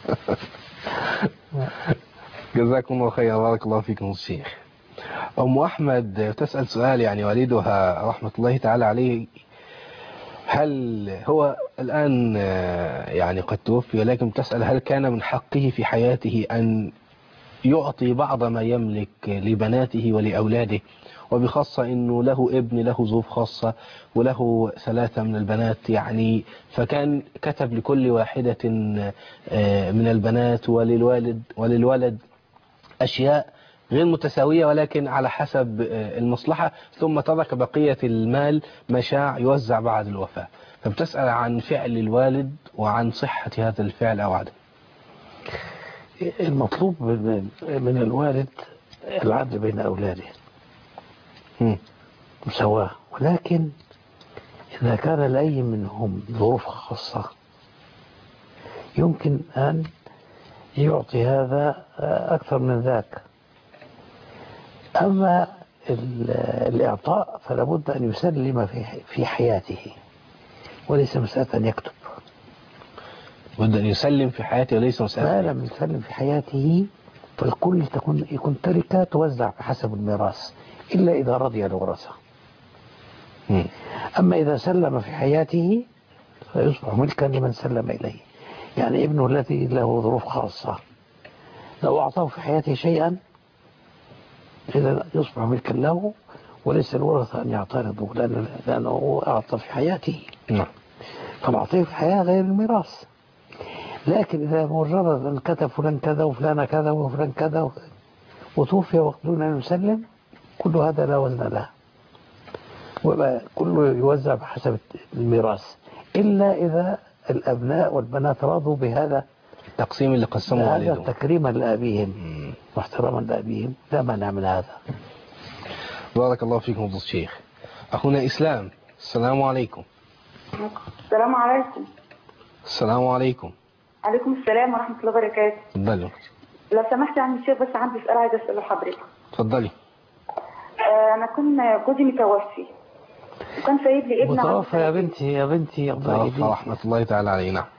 جزاكم الله خيرا، بارك الله فيكم الشيخ. أم أحمد تسأل سؤال، يعني والدها رحمة الله تعالى عليه هل هو الآن يعني قد توفي، ولكن تسأل هل كان من حقه في حياته أن يعطي بعض ما يملك لبناته ولأولاده، وبخاصة أنه له ابن له ظروف خاصة وله 3 من البنات، يعني فكان كتب لكل واحدة من البنات وللولد أشياء غير متساوية ولكن على حسب المصلحة، ثم ترك بقية المال مشاع يوزع بعد الوفاة. فبتسأل عن فعل الوالد وعن صحة هذا الفعل أو عدم. المطلوب من الوالد العدل بين أولاده، مساواة، ولكن إذا كان لأي منهم ظروف خاصة يمكن أن يعطي هذا أكثر من ذاك. أما الإعطاء فلا بد أن يسلم في حياته، وليس مسألة أن يكتب. بد أن يسلم في حياته وليس مسألة. ما لم يسلم في حياته فالكل يكون تركة توزع بحسب الميراث، إلا إذا رضي الورثة. أما إذا سلم في حياته فيصبح ملكا لمن سلم إليه. يعني ابنه الذي له ظروف خاصة لو أعطاه في حياته شيئا إذا يصبح ملكا له، وليس الورثة أن يعترضوا لأنه أعطى في حياته. فالعطيه في الحياة غير الميراث. لكن إذا مجرد أن كتب فلان كذا وفلان كذا وفلان كذا وتوفي وقدون أن يسلم، كل هذا لا وزن له، وكله يوزع بحسب الميراث، إلا إذا الأبناء والبنات رضوا بهذا التقسيم اللي قسموا عليه، هذا تكريما لأبيهم واحتراما لأبيهم، لا مانع من هذا. بارك الله فيكم فضيلة الشيخ. أخونا إسلام، السلام عليكم. السلام عليكم. السلام عليكم. عليكم السلام ورحمة الله وبركاته. اتفضلي. لو سمحت يا عم الشيخ، بس عندي سؤال عايز أسأله حضرتك. اتفضلي. أنا كنت جوزي متوفي وكان سايب لي ابن متوفى يا بنتي الله يهديك. رحمة الله تعالى عليه. نعم.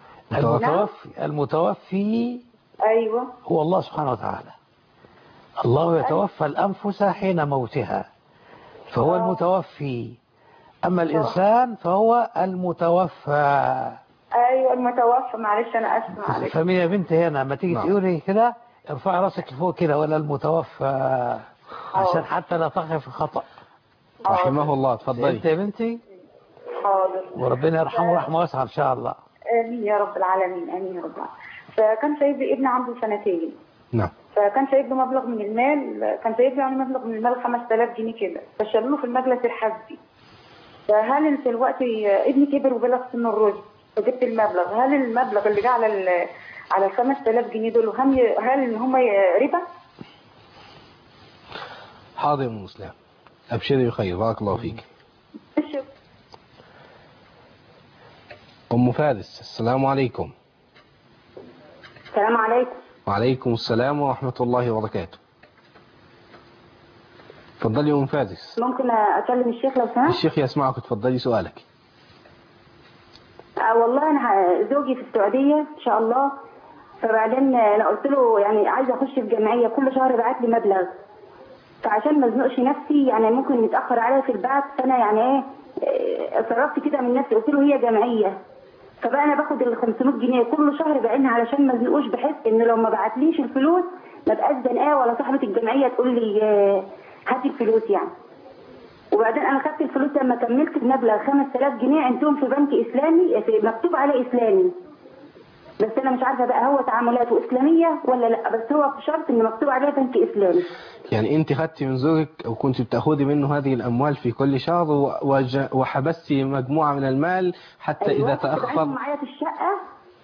المتوفي أيوة هو الله سبحانه وتعالى. الله يتوفى الأنفس حين موتها، فهو المتوفي. أما الإنسان فهو المتوفى. أيوة المتوفى، معلش أنا أسف معلش. فمين يا بنتي هنا ما تيجي تقولي كده ارفعي راسك لفوق كده، ولا المتوفى عشان حتى لا تقع في خطأ. رحمه الله. اتفضلي. انت يا بنتي. حاضر. وربنا يرحمه رحمة واسعة إن شاء الله. آمين يا رب العالمين، آمين يا رب العالمين. فكان سايب لي ابن عنده 2 سنين. نعم. فكان سايب له مبلغ من المال، كان سايب له يعني مبلغ من المال 5000 جنيه كده، فشالوا له في المجلس الحزبي. فهل انت دلوقتي ابني كبر وبلغ سن الرشد وجبت المبلغ، هل المبلغ اللي جه على ال 5000 جنيه دول هل هم ربا؟ حاضر يا مسلم، ابشري بخير، بارك الله فيك. أم فارس، السلام عليكم. السلام عليكم. وعليكم السلام ورحمة الله وبركاته. اتفضلي يا أم فارس. ممكن أكلم الشيخ لو سمحت؟ الشيخ يسمعك، اتفضلي سؤالك. والله أنا زوجي في السعودية إن شاء الله، فبعدين أنا قلت له يعني عايزة أخش في جمعية، كل شهر بعت لي مبلغ، فعشان ما ازنقش نفسي يعني ممكن يتأخر عليا في البعث، فأنا يعني صرفت كده من نفسي، قلت له هي جمعية، فبقى انا باخد ال 500 جنيه كل شهر بعينها علشان ما ازنقوش، بحس ان لو ما بعتليش الفلوس ما بقاش زنقاه ولا صاحبه الجمعيه تقول لي هاتي الفلوس يعني. وبعدين انا خدت الفلوس لما كملت المبلغ 5000 جنيه عندهم في بنك اسلامي مكتوب عليه اسلامي، بس انا مش عارفه بقى هو تعاملاته اسلاميه ولا لا، بس هو بشرط ان مكتوب عليه بنك اسلامي. يعني انت خدتي من زوجك او كنت بتاخدي منه هذه الاموال في كل شهر وحبستي مجموعه من المال حتى أيوة، اذا تاخر معايا في الشقه.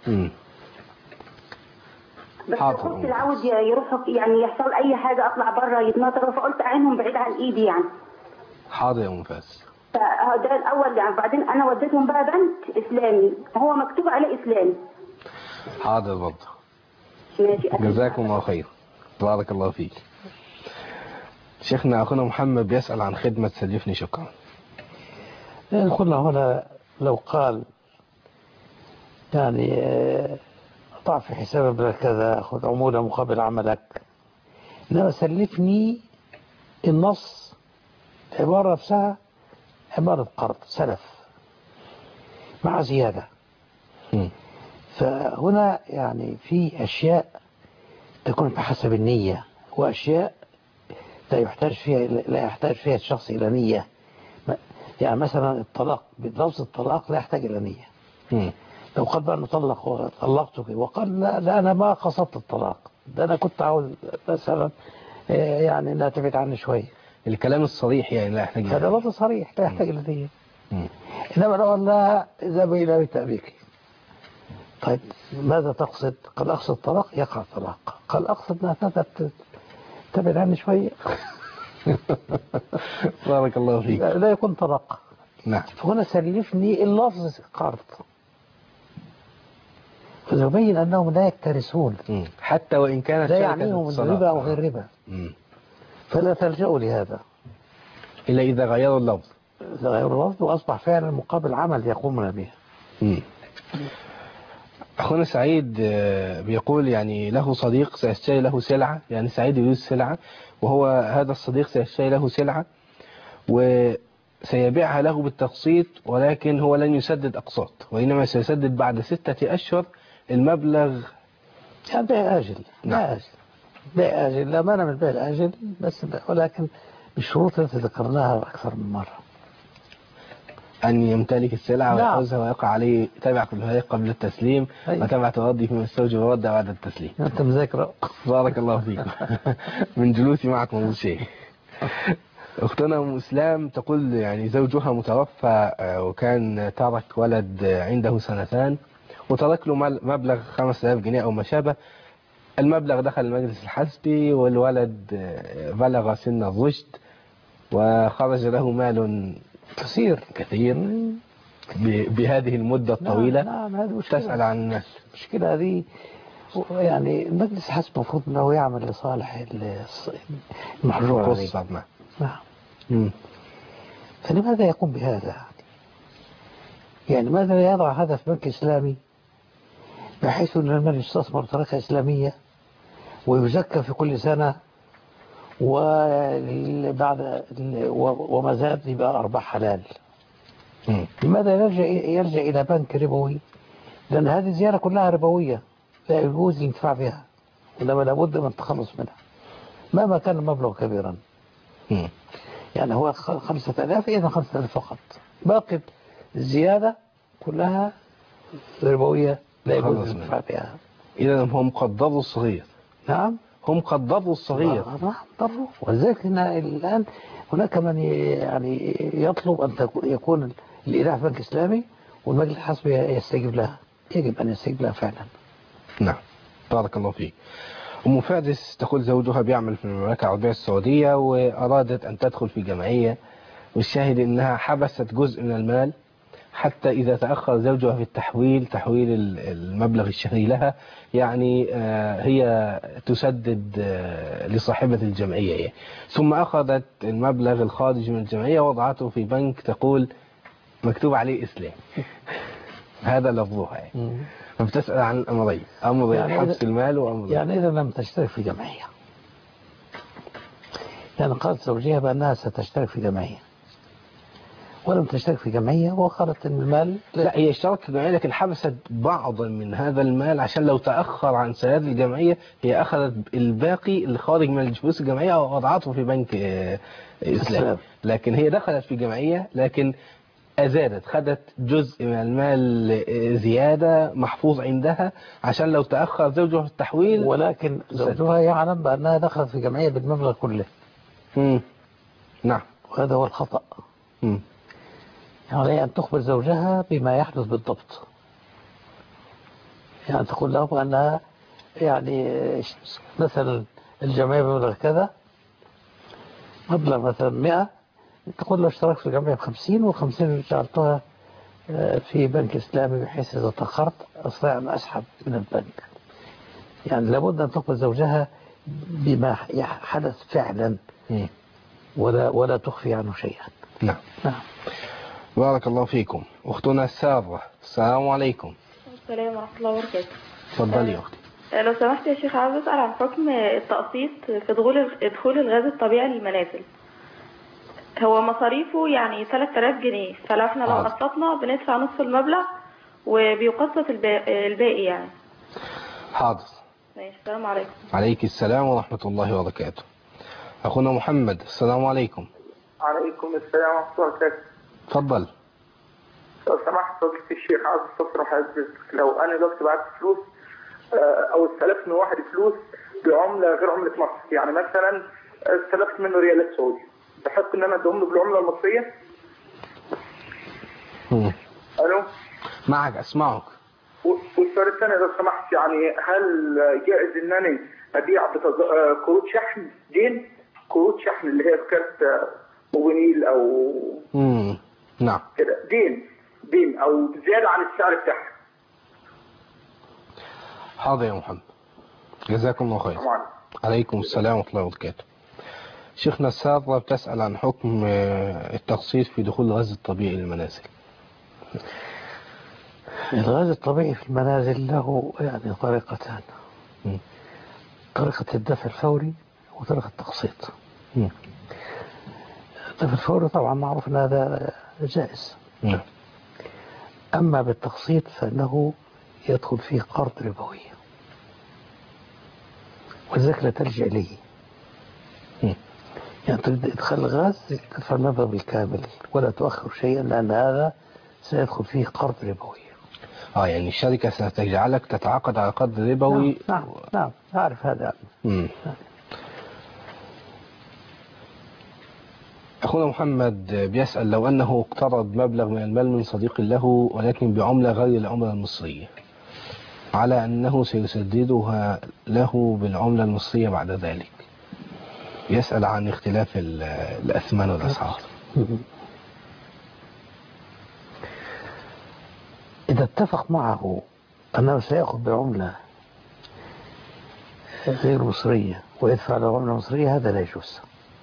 بس حاضر. كنت العود يروح يعني يحصل اي حاجه اطلع بره يتنطروا، فقلت اعينهم بعيد عن ايدي يعني. حاضر يا ممتاز. فده الاول يعني، بعدين انا وديتهم بقى بنك اسلامي هو مكتوب عليه اسلامي. حاضر برضه. ماشي. جزاكم الله خير. بارك الله فيك. شيخنا أخونا محمد بيسأل عن خدمة سلفني شكرا. قلنا هنا لو قال يعني ضع في حساب كذا خذ عمولة مقابل عملك، إنما سلفني النص عبارة نفسها عبارة قرض سلف مع زيادة. فهنا يعني في أشياء تكون بحسب النية، وأشياء لا يحتاج فيها الشخص إلى نية. يعني مثلا الطلاق بلفظ الطلاق لا يحتاج إلى نية. لو قال بقى نطلق وطلقتك وقال لا أنا ما قصدت الطلاق، ده أنا كنت عاوز مثلا يعني أنها تبعد عني شوية. الكلام الصريح يعني لا يحتاج. هذا لفظ صريح لا يحتاج إلى نية. إنما لو قال لها اذهبي إلى بيت أبيك، طيب ماذا تقصد؟ قال أقصد الطلاق، يقع الطلاق. قال أقصد أنها تبعد عني شوية. بارك الله فيك. لا يكون طلاق. نعم. فهنا سلفني اللفظ قرض، فيبين أنهم لا يكترثون حتى وإن كانت لا يعنيهم الربا أو غير ربا. فلا تلجأوا لهذا إلا إذا غيروا اللفظ. إذا غيروا اللفظ وأصبح فعلا مقابل عمل يقومون به. أخونا سعيد بيقول يعني له صديق سيشتري له سلعة، يعني سعيد يريد سلعة وهو هذا الصديق سيشتري له سلعة وسيبيعها له بالتقسيط، ولكن هو لن يسدد أقساط وإنما سيسدد بعد 6 أشهر المبلغ. يعني بيع آجل. نعم. بيع آجل لا مانع من البيع الآجل، بس ولكن بالشروط التي ذكرناها أكثر من مرة. أن يمتلك السلعة ويأخذها ويقع عليه تابع كلها قبل التسليم وتابع تردي فيما يستوجب الرد بعد التسليم. أنت مذاكرة. بارك الله فيكم. من جلوسي معكم منذ شيء. أختنا أم إسلام تقول يعني زوجها متوفى وكان ترك ولد عنده 2 سنين وترك له مبلغ 5000 جنيه أو ما شابه. المبلغ دخل المجلس الحسبي والولد بلغ سن الرشد وخرج له مال كثير بهذه المدة الطويلة. نعم هذه مشكلة. تسأل عن الناس. المشكلة هذه يعني المجلس الحسبي المفروض أنه يعمل لصالح المحجور عليه. نعم. فلماذا يقوم بهذا؟ يعني ماذا لا يضع هذا في بنك إسلامي بحيث أن المال يستثمر طريقة إسلامية ويزكى في كل سنة وما زاد يبقى أرباح حلال. لماذا يلجأ إلى بنك ربوي؟ لأن هذه الزيارة كلها ربوية لا يجوز الانتفاع بها، إنما لابد من التخلص منها مهما كان المبلغ كبيرا. يعني هو 5000 إذا 5000 فقط، باقي الزيادة كلها ربوية لا يجوز الانتفاع بها. إذا هم قدروا الصغير. نعم هم قدروا الصغير. نعم قدروا. ولذلك الآن هناك من يعني يطلب أن يكون الإيداع في بنك إسلامي والمجلس الحسبي يستجيب لها. يجب أن يستجيب لها فعلا. نعم بارك الله فيك. أم فادس تقول زوجها بيعمل في المملكة العربية السعودية وأرادت أن تدخل في جمعية، والشاهد أنها حبست جزء من المال حتى إذا تأخر زوجها في تحويل المبلغ الشهري لها، يعني هي تسدد لصاحبة الجمعية يعني. ثم أخذت المبلغ الخارج من الجمعية وضعته في بنك تقول مكتوب عليه إسلام. هذا لفظها يعني. فبتسأل عن أمرين، أمر يعني حبس المال وأمر يعني إذا لم تشترك في جمعية، يعني قالت زوجها بأنها ستشترك في جمعية ولم تشترك في جمعية وأخرت المال. لا هي اشتركت في جمعية لكن حبست بعضا من هذا المال عشان لو تأخر عن سداد الجمعية هي أخذت الباقي اللي خارج من الفلوس الجمعية ووضعته في بنك إسلام. لكن هي دخلت في جمعية لكن أزادت، خدت جزء من المال زيادة محفوظ عندها عشان لو تأخر زوجها في التحويل. ولكن زوجها يعلم بأنها دخلت في جمعية بالمبلغ كله. نعم وهذا هو الخطأ. يعني أن تخبر زوجها بما يحدث بالضبط، يعني تقول له أنها يعني مثلا الجمعية بمبلغ كذا، مبلغ مثلا 100، تقول له اشتركت في الجمعية ب50 وال50 جعلتها في بنك إسلامي بحيث إذا تأخرت أستطيع أن أسحب من البنك. يعني لابد أن تخبر زوجها بما حدث فعلا ولا تخفي عنه شيئا. نعم. بارك الله فيكم. أختنا سارة، السلام عليكم. السلام ورحمة الله وبركاته. تفضلي يا أختي. لو سمحت يا شيخ، عاوز أسأل عن حكم التقسيط في دخول الغاز الطبيعي للمنازل. هو مصاريفه يعني 3000 جنيه، فلو احنا لو قسطنا بندفع نصف المبلغ وبيقسط الباقي يعني. حاضر. ماشي، السلام عليكم. عليك السلام ورحمة الله وبركاته. أخونا محمد، السلام عليكم. عليكم السلام ورحمة الله وبركاته. تفضل. لو سمحت فضيلة الشيخ، عاوز استفسر حضرتك، لو أنا دلوقتي بعت فلوس أو استلفت من واحد فلوس بعملة غير عملة مصر، يعني مثلا استلفت منه ريالات سعودي، بحق إن أنا أديهم له بالعملة المصرية؟ ألو؟ معك، أسمعك. والسؤال الثاني لو سمحت، يعني هل جائز إن أنا أبيع كروت شحن دين، كروت شحن اللي هي كارت موبينيل أو نعم كده، دين أو زيادة عن السعر بتاعها؟ حاضر يا محمد، جزاكم الله خير. عليكم السلام ورحمة الله وبركاته. شيخنا سارة بتسأل عن حكم التقسيط في دخول الغاز الطبيعي للمنازل. الغاز الطبيعي في المنازل له يعني طريقتان، طريقة الدفع الفوري وطريقة التقسيط. الدفع الفوري طبعا معروف أن هذا جائز، أما بالتقسيط فإنه يدخل فيه قرض ربوي، ولذلك لا تلجأ إليه. يعني تريد إدخال الغاز تدفع المبلغ بالكامل ولا تؤخر شيئا، لأن هذا سيدخل فيه قرض ربوي. يعني الشركة ستجعلك تتعاقد على قرض ربوي. نعم أعرف هذا. أخونا محمد بيسأل، لو أنه اقترض مبلغ من المال من صديق له ولكن بعملة غير العملة المصرية، على أنه سيسددها له بالعملة المصرية بعد ذلك، يسأل عن اختلاف الأثمان والأسعار. إذا اتفق معه أنه سيأخذ بعملة غير مصرية ويدفع له عملة مصرية، هذا لا يجوز،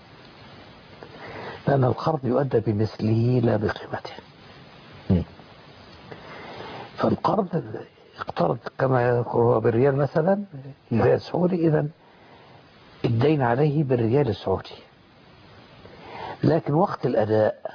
لأن القرض يؤدى بمثله لا بقيمته. فالقرض اقترض كما هو بالريال مثلا، ريال سعودي، إذن الدين عليه بالريال السعودي، لكن وقت الأداء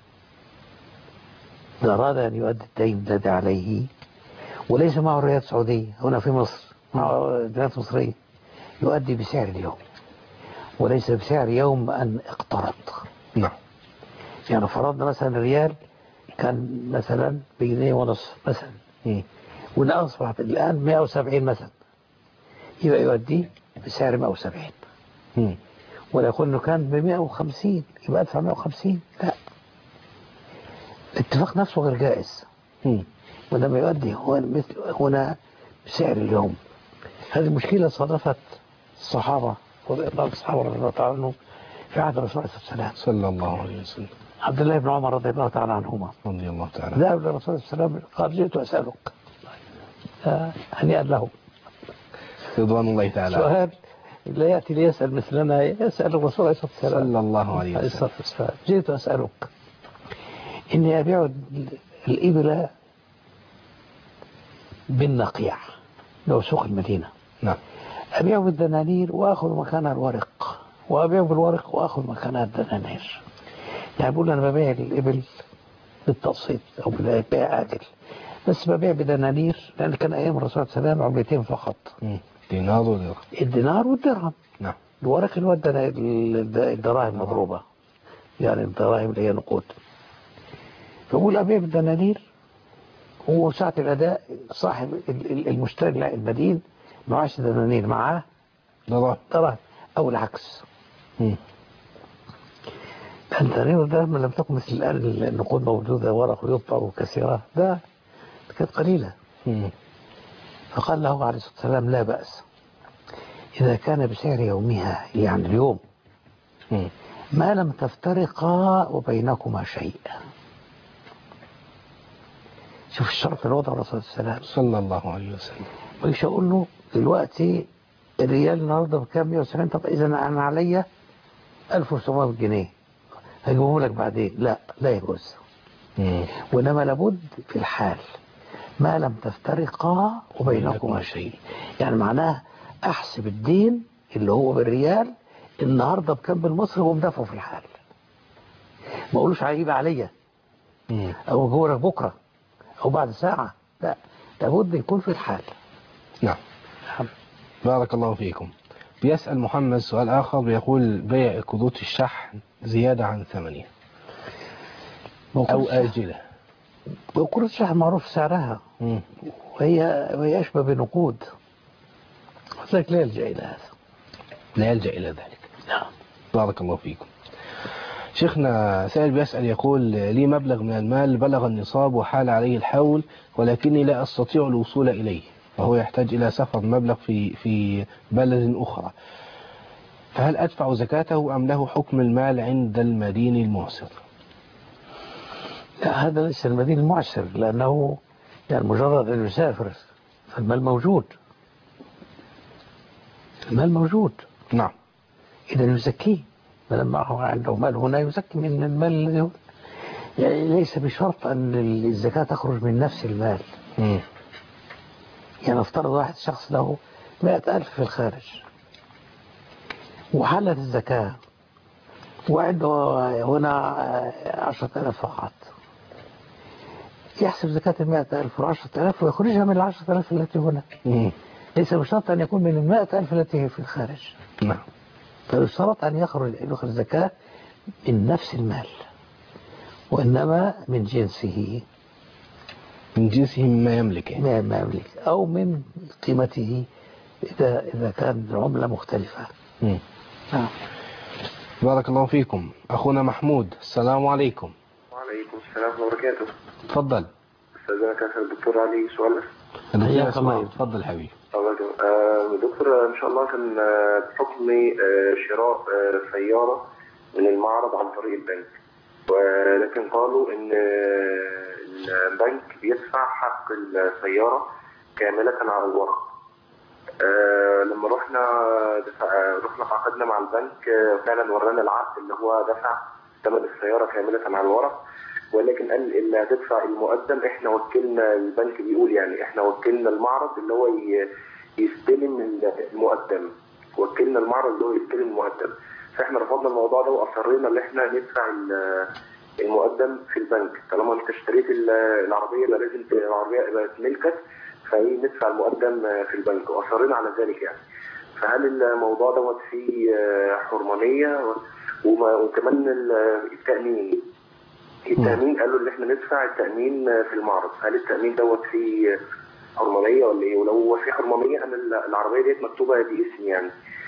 إذا أراد أن يؤدي الدين الذي عليه وليس معه الريال السعودية هنا في مصر، معه جنيهات مصرية، يؤدي بسعر اليوم وليس بسعر يوم أن اقترض. يعني فرضنا مثلا الريال كان مثلا بجنيه ونصف مثلا، ولا أصبحت الآن 170 مثلا، يبقى يؤدي بسعر 170. ولا يقول إنه كان ب150 يبقى أدفع 150، لا، الاتفاق نفسه غير جائز. ولما يؤدي هنا بسعر اليوم. هذه المشكلة صادفت الصحابة رضي الله تعالى عنهم في عهد الرسول صلى الله عليه وسلم. عبد الله بن عمر رضي الله تعالى عنهما رضي الله تعالى ذهب للرسول صلى الله عليه وسلم قال: جئت أسألك. هنيئا له، رضوان الله تعالى. سؤال لا يأتي ليسأل مثلنا، يسأل الرسول عليه الصلاة والسلام صلى الله عليه وسلم. جئت أسألك إني أبيع الإبل بالنقيع، لو سوق المدينة. نعم. أبيع بالدنانير وأخذ مكانها الورق، وأبيع بالورق وأخذ مكانها الدنانير. يعني بقول أنا ببيع الإبل بالتقسيط أو بالبيع آجل، بس ببيع بدنانير، لأن كان أيام الرسول صلى الله عليه وسلم عملتين فقط، دينار ودرهم. الدينار والدرهم. نعم. الورق اللي هو الدراهم مضروبة، يعني الدراهم اللي هي نقود. فبقول أبيع بالدنانير، هو ساعة الأداء صاحب المشتري المدين معاش دنانير، معاه دراهم أو العكس. الدنانير والدراهم لم تكن مثل الآن النقود موجودة ورق ويطبع كثيرة، ده كانت قليلة. فقال له عليه الصلاة والسلام: لا بأس إذا كان بسعر يومها، يعني اليوم، ما لم تفترقا وبينكما شيء. شوف الشرف الوضع الرسول صلى الله عليه وسلم صلى الله عليه وسلم. مش هقول له دلوقتي الريال النهارده بكام؟ 170. طب اذا انا عليا 1700 جنيه هجيبه لك بعدين. لا يجوز. وانما لابد في الحال ما لم تفترقا وبينكما شيء. يعني معناه احسب الدين اللي هو بالريال النهارده بكام بالمصري ومدافعه في الحال. ما اقولوش هيجيب عليا او اجيبه لك بكره او بعد ساعه. لا، لابد يكون في الحال. نعم. بارك الله فيكم. بيسأل محمد سؤال آخر بيقول: بيع كروت الشحن زيادة عن ثمنها أو آجلة. كروت الشحن معروف سعرها وهي أشبه بنقود، لذلك لا يلجأ إلى هذا. لا يلجأ إلى ذلك. نعم. بارك الله فيكم. شيخنا سائل بيسأل يقول: لي مبلغ من المال بلغ النصاب وحال عليه الحول ولكني لا أستطيع الوصول إليه، وهو يحتاج إلى سفر مبلغ في بلد أخرى، فهل أدفع زكاته أم له حكم المال عند المدين المعسر؟ لا، هذا ليس المدين المعسر، لأنه يعني مجرد أن يسافر فالمال موجود. المال موجود. نعم. إذا يزكيه، لما عنده مال هنا يزكي من المال الذي هو. يعني ليس بشرط أن الزكاة تخرج من نفس المال. يعني افترض واحد شخص له 100,000 في الخارج وحلت الزكاة وعنده هنا 10,000 فقط، يحسب زكاة 100,000 و10,000 ويخرجها من 10,000 التي هنا. ليس بشرط أن يكون من 100,000 التي هي في الخارج. نعم. فيشترط أن يخرج الزكاة من نفس المال، وإنما من جنسه. من جنسه مما يملكه. ما يملك أو من قيمته إذا كان العملة مختلفة. نعم. بارك الله فيكم. أخونا محمود، السلام عليكم. وعليكم السلام ورحمة الله وبركاته. تفضل. أستاذنا كان الدكتور علي سؤال بس. حياك الله. تفضل حبيبي. دكتور، إن شاء الله كان بحكم شراء سيارة من المعرض عن طريق البنك، ولكن قالوا إن البنك بيدفع حق السيارة كاملة على الورق. لما رحنا عقدنا مع البنك فعلا ورانا العقد اللي هو دفع ثمن السيارة كاملة على الورق، ولكن قال إن هتدفع المقدم. احنا وكلنا البنك بيقول يعني احنا وكلنا المعرض اللي هو يستلم المقدم، وكلنا المعرض اللي هو يستلم المقدم. فاحنا رفضنا الموضوع ده واصرينا ان احنا ندفع المقدم في البنك. طالما انت اشتريت العربيه يبقى لازم العربيه يبقى ملكك، ندفع المقدم في البنك، واصرينا على ذلك يعني. فهل الموضوع دوت فيه حرمانيه؟ وكمان التأمين قالوا ان احنا ندفع التأمين في المعرض. هل التأمين دوت فيه حرمانية ولا ايه؟ ولو في حرمانية انا العربية ديت مكتوبة باسمي يعني،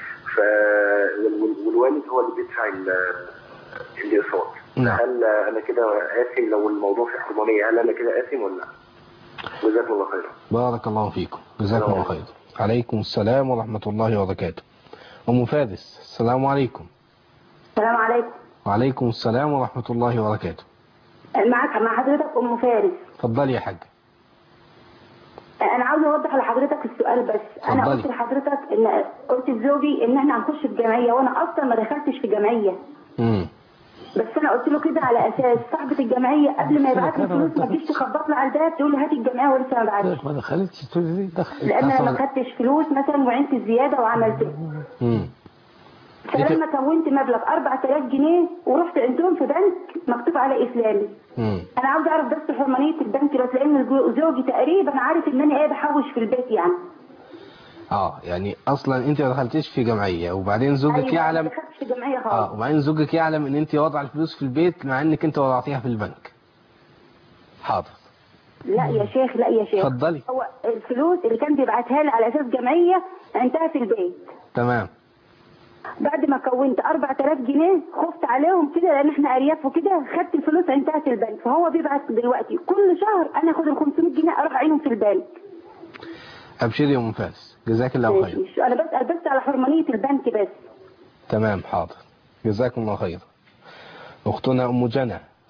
والوالد هو اللي بيدفع الاقساط. هل انا كده آثم لو الموضوع فيه حرمانية؟ هل انا كده آثم ولا لا؟ جزاكم الله خيرا. بارك الله فيكم. جزاكم الله خيرا. عليكم السلام ورحمة الله وبركاته. أم فارس، السلام عليكم. السلام عليكم. وعليكم السلام ورحمة الله وبركاته. مع حضرتك أم فارس. اتفضلي يا حاج. أنا عاوزة أوضح لحضرتك السؤال بس. فضلي. أنا قلت لحضرتك قلت لزوجي إن إحنا هنخش في جمعية، وأنا أصلا ما دخلتش في جمعية. بس أنا قلت له كده على أساس صاحبة الجمعية قبل ما يبعت لي فلوس ما تجيش تخبط لي على الباب تقول لي هاتي الجمعية ولسه ما بعتش. ما دخلتش تقول لي دخل. لأن أنا ما خدتش فلوس مثلا وعينت زيادة وعملت. فلما كونت مبلغ 4000 جنيه ورحت عندهم في بنك مكتوب على إسلامي. أنا عاوز أعرف بس حرمانية البنك، بس لأن زوجي تقريبا عارف إن أنا بحوش في البيت يعني. يعني أصلا أنت ما دخلتيش في جمعية، وبعدين زوجك يعلم. ما دخلتش في جمعية خالص. وبعدين زوجك يعلم إن أنت وضع الفلوس في البيت مع إنك أنت وضعتيها في البنك. حاضر. لا يا شيخ، لا يا شيخ. اتفضلي. هو الفلوس اللي كان بيبعتها لي على أساس جمعية انتهى في البيت. تمام. بعد ما كونت 4000 جنيه خفت عليهم كده لان احنا ارياف وكده، خدت الفلوس عندها في البنك، فهو بيبعت دلوقتي كل شهر انا اخد ال 500 جنيه اروح عينهم في البنك. ابشري يا ام فارس، جزاك الله خير. انا بسال بس على حرمانيه البنك بس. تمام، حاضر، جزاكم الله خير. اختنا ام جنى،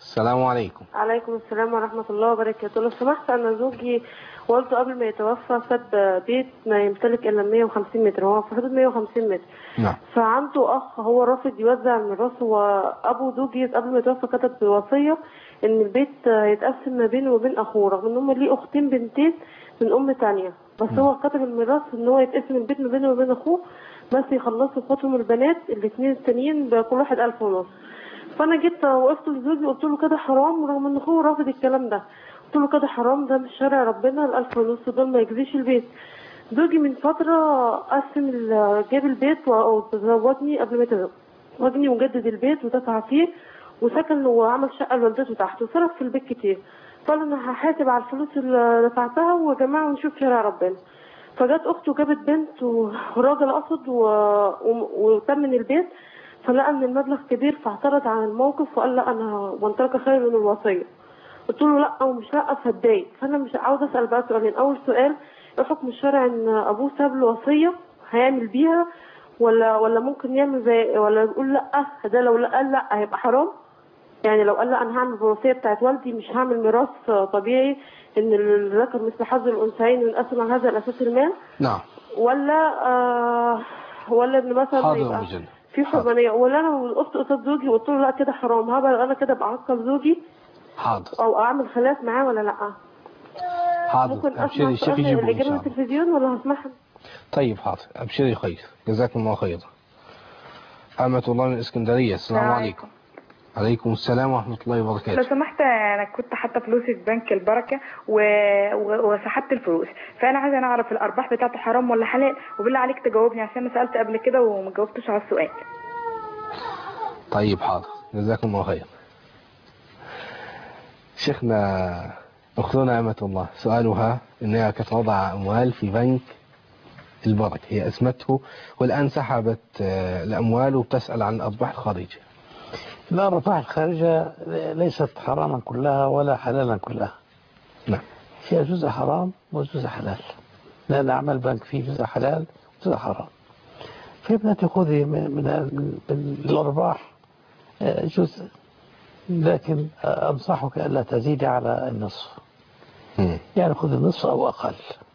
السلام عليكم. عليكم السلام ورحمة الله وبركاته. لو سمحت، أنا زوجي والده قبل ما يتوفى ساب بيت ما يمتلك إلا 150 متر، هو في حدود 150 متر. نعم. فعنده أخ هو رافض يوزع الميراث، وأبو زوجي قبل ما يتوفى كتب وصية إن البيت يتقسم ما بينه وبين أخوه، رغم إن هم ليه أختين بنتين من أم تانية، بس هو كتب الميراث إن هو يتقسم البيت ما بينه وبين أخوه، بس يخلصوا اخواتهم البنات الاثنين التانيين بكل واحد 1000 ونص. فانا جيت وقفت لزوجي قلت له كده حرام، رغم ان اخوه رافض الكلام ده. قلت له كده حرام، ده مش شرع ربنا، ال1000 ونص دول ما يجزيش البيت. زوجي من فتره قسم جاب البيت وتزوجني قبل ما يتزوجني وجدد البيت ودفع فيه وسكن وعمل شقه لوالدته تحت وصرف في البيت كتير. قال انا هحاسب على الفلوس اللي دفعتها ويا جماعه ونشوف شرع ربنا. فجت اخته جابت بنت وراجل قصد وتمن البيت، فلقى ان المبلغ كبير فاعترض على الموقف وقال لا انا وانترك خير من الوصيه. قلت له لا ومش لا، فاتضايق. فانا مش عاوزه اسال بقى سؤالين. اول سؤال، ايه حكم الشرع ان ابوه ساب له وصيه هيعمل بيها ولا ممكن يعمل زي ولا يقول لا؟ ده لو لا قال لا هيبقى حرام؟ يعني لو قال لا انا هعمل بالوصيه بتاعت والدي مش هعمل ميراث طبيعي ان الذكر مثل حظ الانثيين وينقسم على هذا الاساس المال؟ نعم. ولا ان مثلا يبقى في حرمانيه؟ ولا انا وقفت قصاد زوجي وقلت له لا كده حرام، هبقى انا كده بعقل زوجي؟ حاضر. او اعمل خلاف معاه ولا لا؟ حاضر. ممكن ابشري الشيخ يجيبه ان الاجابه شاء من الله. التلفزيون ولا هسمعها؟ طيب حاضر، ابشري خير، جزاكم الله خيرا. أمة الله من الإسكندرية، السلام عليكم. عليكم السلام ورحمة الله وبركاته. لو سمحت، أنا كنت حاطة فلوسي في بنك البركة وسحبت الفلوس، فأنا عايزة أعرف الأرباح بتاعته حرام ولا حلال، وبالله عليك تجاوبني عشان أنا سألت قبل كده وما جاوبتش على السؤال. طيب حاضر، جزاكم الله خير. شيخنا أختنا أمة الله سؤالها إنها كانت وضع أموال في بنك البركة، هي أسمته والآن سحبت الأموال وبتسأل عن الأرباح الخارجية. الأرباح الخارجة ليست حراما كلها ولا حلالا كلها. نعم. فيها جزء حرام وجزء حلال، لأن أعمال بنك فيه جزء حلال وجزء حرام. فابنتي خذي من الأرباح جزء، لكن أنصحك ألا تزيد على النصف. يعني خذ النصف أو أقل،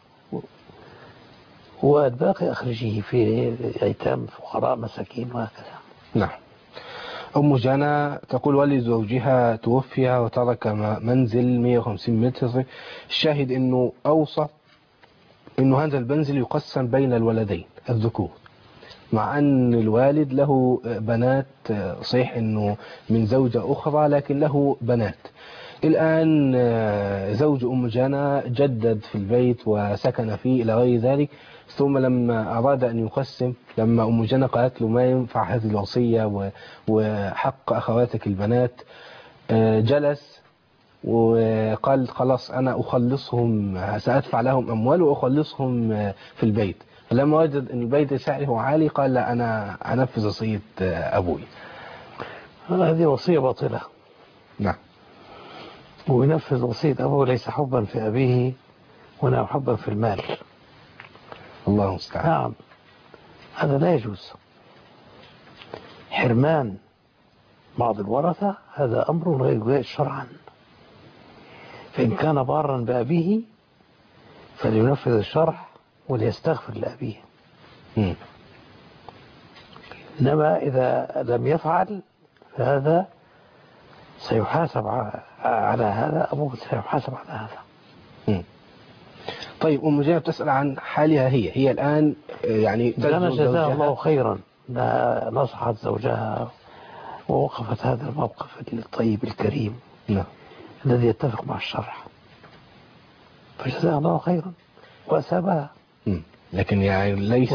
والباقي أخرجيه في أيتام فقراء مساكين وهكذا. نعم. أم جنى تقول والد زوجها توفي وترك منزل 150 متر، الشاهد أنه أوصى أنه هذا المنزل يقسم بين الولدين الذكور، مع أن الوالد له بنات، صحيح أنه من زوجة أخرى لكن له بنات. الآن زوج أم جنى جدد في البيت وسكن فيه إلى غير ذلك، ثم لما أراد أن يقسم، لما أم جنى قالت له ما ينفع هذه الوصية وحق أخواتك البنات، جلس وقال خلاص أنا أخلصهم، سأدفع لهم أموال وأخلصهم في البيت. فلما وجد أن البيت سعره عالي قال لا أنا أنفذ وصية أبوي. هذه وصية باطلة. نعم. وينفذ وصية أبوه ليس حبا في أبيه ولا حبا في المال. الله المستعان. نعم، هذا لا يجوز. حرمان بعض الورثة هذا أمر غير جائز شرعا. فإن كان بارا بأبيه فلينفذ الشرع وليستغفر لأبيه. إنما إذا لم يفعل فهذا سيحاسب على هذا، أبوه سيحاسب على هذا. طيب أم جنى تسأل عن حالها هي الآن يعني أنا جزاها الله خيرا، نصحت زوجها ووقفت هذا الموقف الطيب الكريم. نعم. الذي يتفق مع الشرع، فجزاها الله خيرا وأسابها. لكن يعني ليس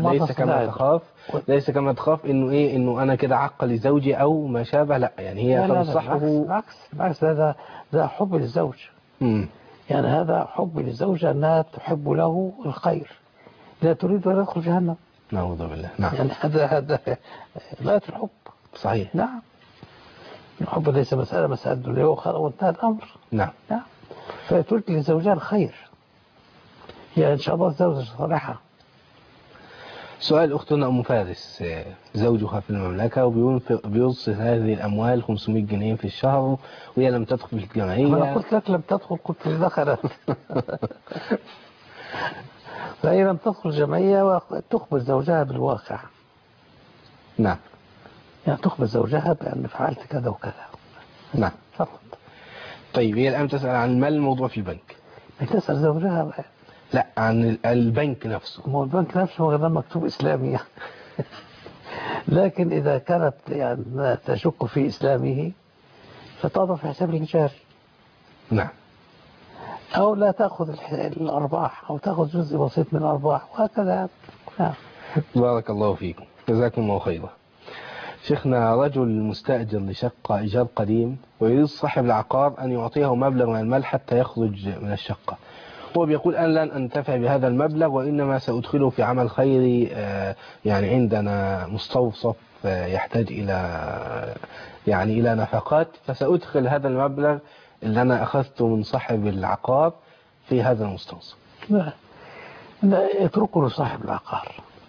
كما تخاف انه ايه، انه انا كده عقل زوجي او ما شابه، لا يعني هي تنصحه. بالعكس هذا حب للزوج. يعني هذا حب للزوجة أنها تحب له الخير، لا تريد أن يدخل جهنم. نعوذ بالله. نعم. يعني هذا لا الحب. صحيح. نعم. الحب ليس مسألة دنيا وانتهى الأمر. نعم. فتريد لزوجها الخير، يعني إن شاء الله زوجة صالحة. سؤال أختنا أم فارس، زوجها في المملكة وبيوصل هذه الأموال 500 جنيه في الشهر وهي لم تدخل في الجمعية. أنا قلت لك لم تدخل، قلت دخلت. فهي لم تدخل الجمعية وتخبر زوجها بالواقع. نعم. يعني تخبر زوجها بأن فعلت كذا وكذا. نعم فقط. طيب هي الآن تسأل عن ما الموضوع في البنك؟ تسأل زوجها بقى. لا، عن البنك نفسه. هو البنك نفسه غير مكتوب إسلامي. لكن إذا كانت يعني تشك في إسلامه فتضع في حساب الجار. نعم. أو لا تأخذ الأرباح أو تأخذ جزء بسيط من الأرباح وهكذا. نعم. بارك الله فيكم، جزاكم الله خيرا. شيخنا، رجل مستأجر لشقة إيجار قديم ويريد صاحب العقار أن يعطيه مبلغ من المال حتى يخرج من الشقة. هو بيقول أنا لن أنتفع بهذا المبلغ وإنما سأدخله في عمل خيري، يعني عندنا مستوصف يحتاج إلى نفقات، فسأدخل هذا المبلغ اللي أنا أخذته من صاحب العقار في هذا المستوصف. لا اتركه لصاحب العقار.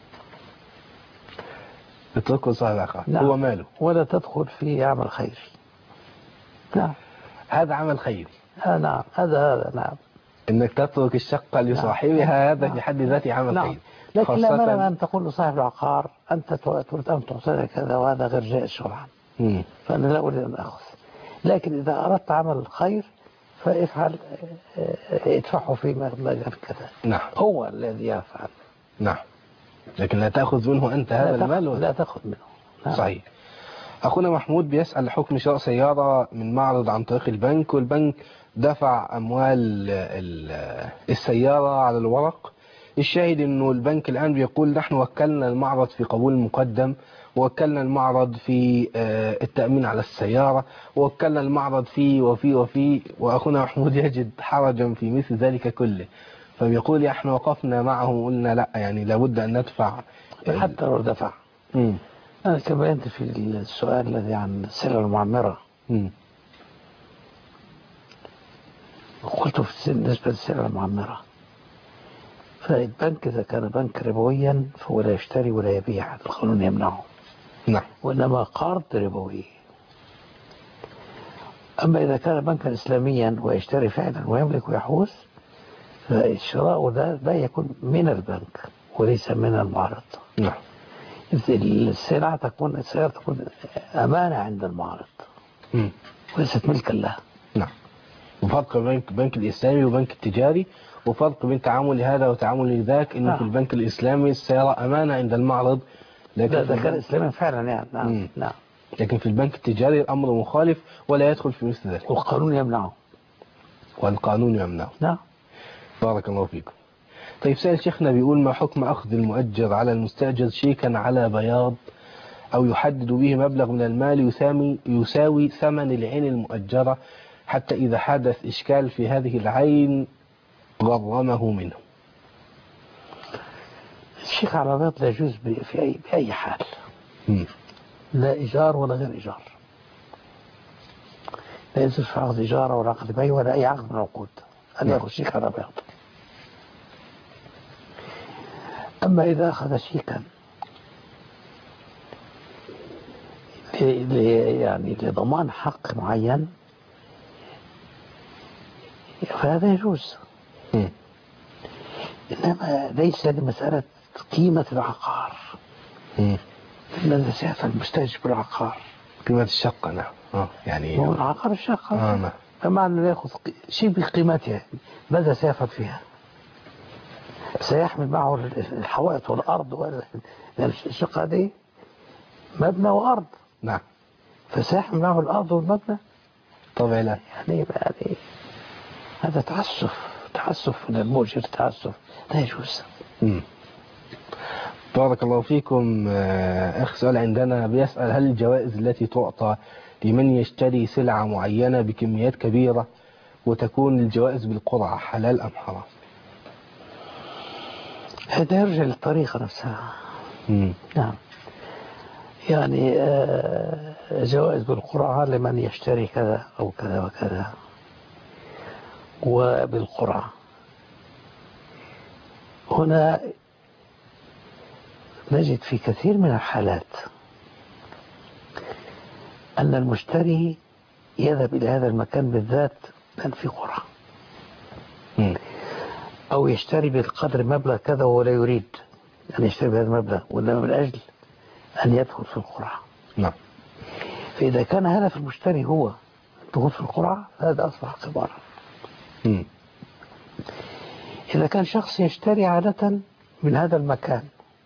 اتركه لصاحب العقار. نعم. هو ماله. ولا تدخل في عمل خيري. نعم. هذا عمل خيري. نعم هذا نعم. انك تترك الشقة لصاحبها هذا في حد ذاته عمل خيري. لكن لا مانع أن تقول لصاحب العقار أنت تريد أن تعطينا كذا وهذا غير جائز شرعا. فأنا لا أريد أن أخذ. لكن إذا أردت عمل خير فافعل، ادفعه في مجال كذا. نعم. هو الذي يفعل. نعم. لكن لا تأخذ منه أنت هذا المال. لا تأخذ منه. نعم. صحيح. أخونا محمود بيسأل حكم شراء سيارة من معرض عن طريق البنك، والبنك دفع أموال السيارة على الورق. الشاهد أنه البنك الآن بيقول نحن وكلنا المعرض في قبول المقدم، ووكلنا المعرض في التأمين على السيارة، ووكلنا المعرض في وفي. وأخونا محمود يجد حرجا في مثل ذلك كله، فبيقول احنا وقفنا معه وقلنا لا، يعني لابد أن ندفع حتى لو دفع. أنا كبينت في السؤال الذي عن السلع المعمرة. قلت بالنسبة للسلع المعمرة فالبنك إذا كان بنك ربويا فهو لا يشتري ولا يبيع، القانون يمنعه. نعم. وإنما قرض ربوي. أما إذا كان بنكا إسلاميا ويشتري فعلا ويملك ويحوز فالشراء ده يكون من البنك وليس من المعرض. نعم. السلعة تكون أمانة عند المعرض وليست ملكا له. نعم. وفرق بين البنك الإسلامي والبنك التجاري، وفرق بين تعامل هذا وتعامل ذاك، إنه في البنك الإسلامي السيارة أمانة عند المعرض، لكن ده كان إسلامي فعلا يعني. نعم. نعم. لكن في البنك التجاري الأمر مخالف ولا يدخل في مثل ذلك، والقانون يمنعه. نعم. بارك الله فيكم. طيب سأل شيخنا بيقول ما حكم أخذ المؤجر على المستأجر شيكا على بياض أو يحدد به مبلغ من المال يساوي ثمن العين المؤجرة، حتى إذا حدث إشكال في هذه العين غرمه منه؟ الشيك على بياض لا يجوز بأي حال. لا إيجار ولا غير إيجار. لا يجوز في عقد إيجار ولا عقد بيع ولا أي عقد من العقود أن يأخذ شيك على بياض. أما إذا أخذ شيكا يعني لضمان حق معين فهذا يجوز. إنما ليس لمسألة قيمة العقار. ماذا سيفعل المستأجر بالعقار؟ قيمة الشقة. نعم. يعني هو العقار الشقة. نعم. فمعنى أنه يأخذ شيء بقيمتها، ماذا سيفعل فيها؟ سيحمل معه الحوائط والأرض يعني الشقة دي مبنى وأرض. نعم. فسيحمل معه الأرض والمبنى؟ طبعا لا. يعني هذا تعسف من المؤجر، تعسف لا يجوز. بارك الله فيكم. أخ سؤال عندنا بيسأل هل الجوائز التي تعطى لمن يشتري سلعة معينة بكميات كبيرة وتكون الجوائز بالقرعة حلال أم حرام؟ هذا يرجع للطريقة نفسها. نعم. يعني جوائز بالقرعة لمن يشتري كذا أو كذا وكذا، وبالقرعة هنا نجد في كثير من الحالات أن المشتري يذهب إلى هذا المكان بالذات من في قرى، أو يشتري بالقدر مبلغ كذا وهو لا يريد أن يشتري بهذا المبلغ، وإنما من أجل أن يدخل في القرعة. نعم. فإذا كان هدف المشتري هو الدخول في القرعة هذا أصبح قمارا. إذا كان شخص يشتري عادة من هذا المكان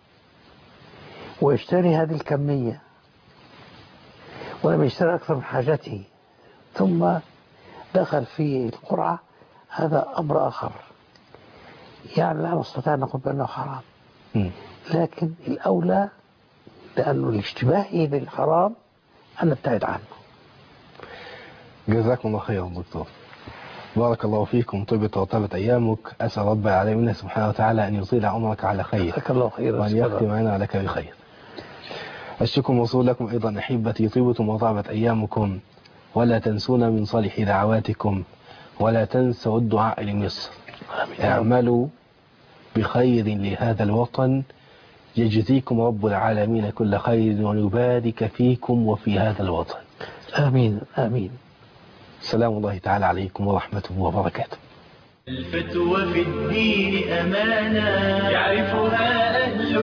ويشتري هذه الكمية ولم يشتري أكثر من حاجته ثم دخل في القرعة، هذا أمر آخر، يعني لا نستطيع أن نقول بأنه حرام، لكن الأولى لأنه الاشتباه بالحرام أن نبتعد عنه. جزاكم الله خيرا دكتور، بارك الله فيكم، طبت وطابت أيامك. أسأل رب العالمين سبحانه وتعالى أن يطيل عمرك على خير، جزاك الله خيرا، وأن يختم عنا لك بخير. الشكر موصول لكم أيضا أحبتي، طيبتم وطابت أيامكم، ولا تنسونا من صالح دعواتكم، ولا تنسوا الدعاء لمصر. اعملوا بخير لهذا الوطن يجزيكم رب العالمين كل خير ويبارك فيكم وفي هذا الوطن. آمين آمين. سلام الله تعالى عليكم ورحمته وبركاته. الفتوى في الدين أمانة يعرفها أهل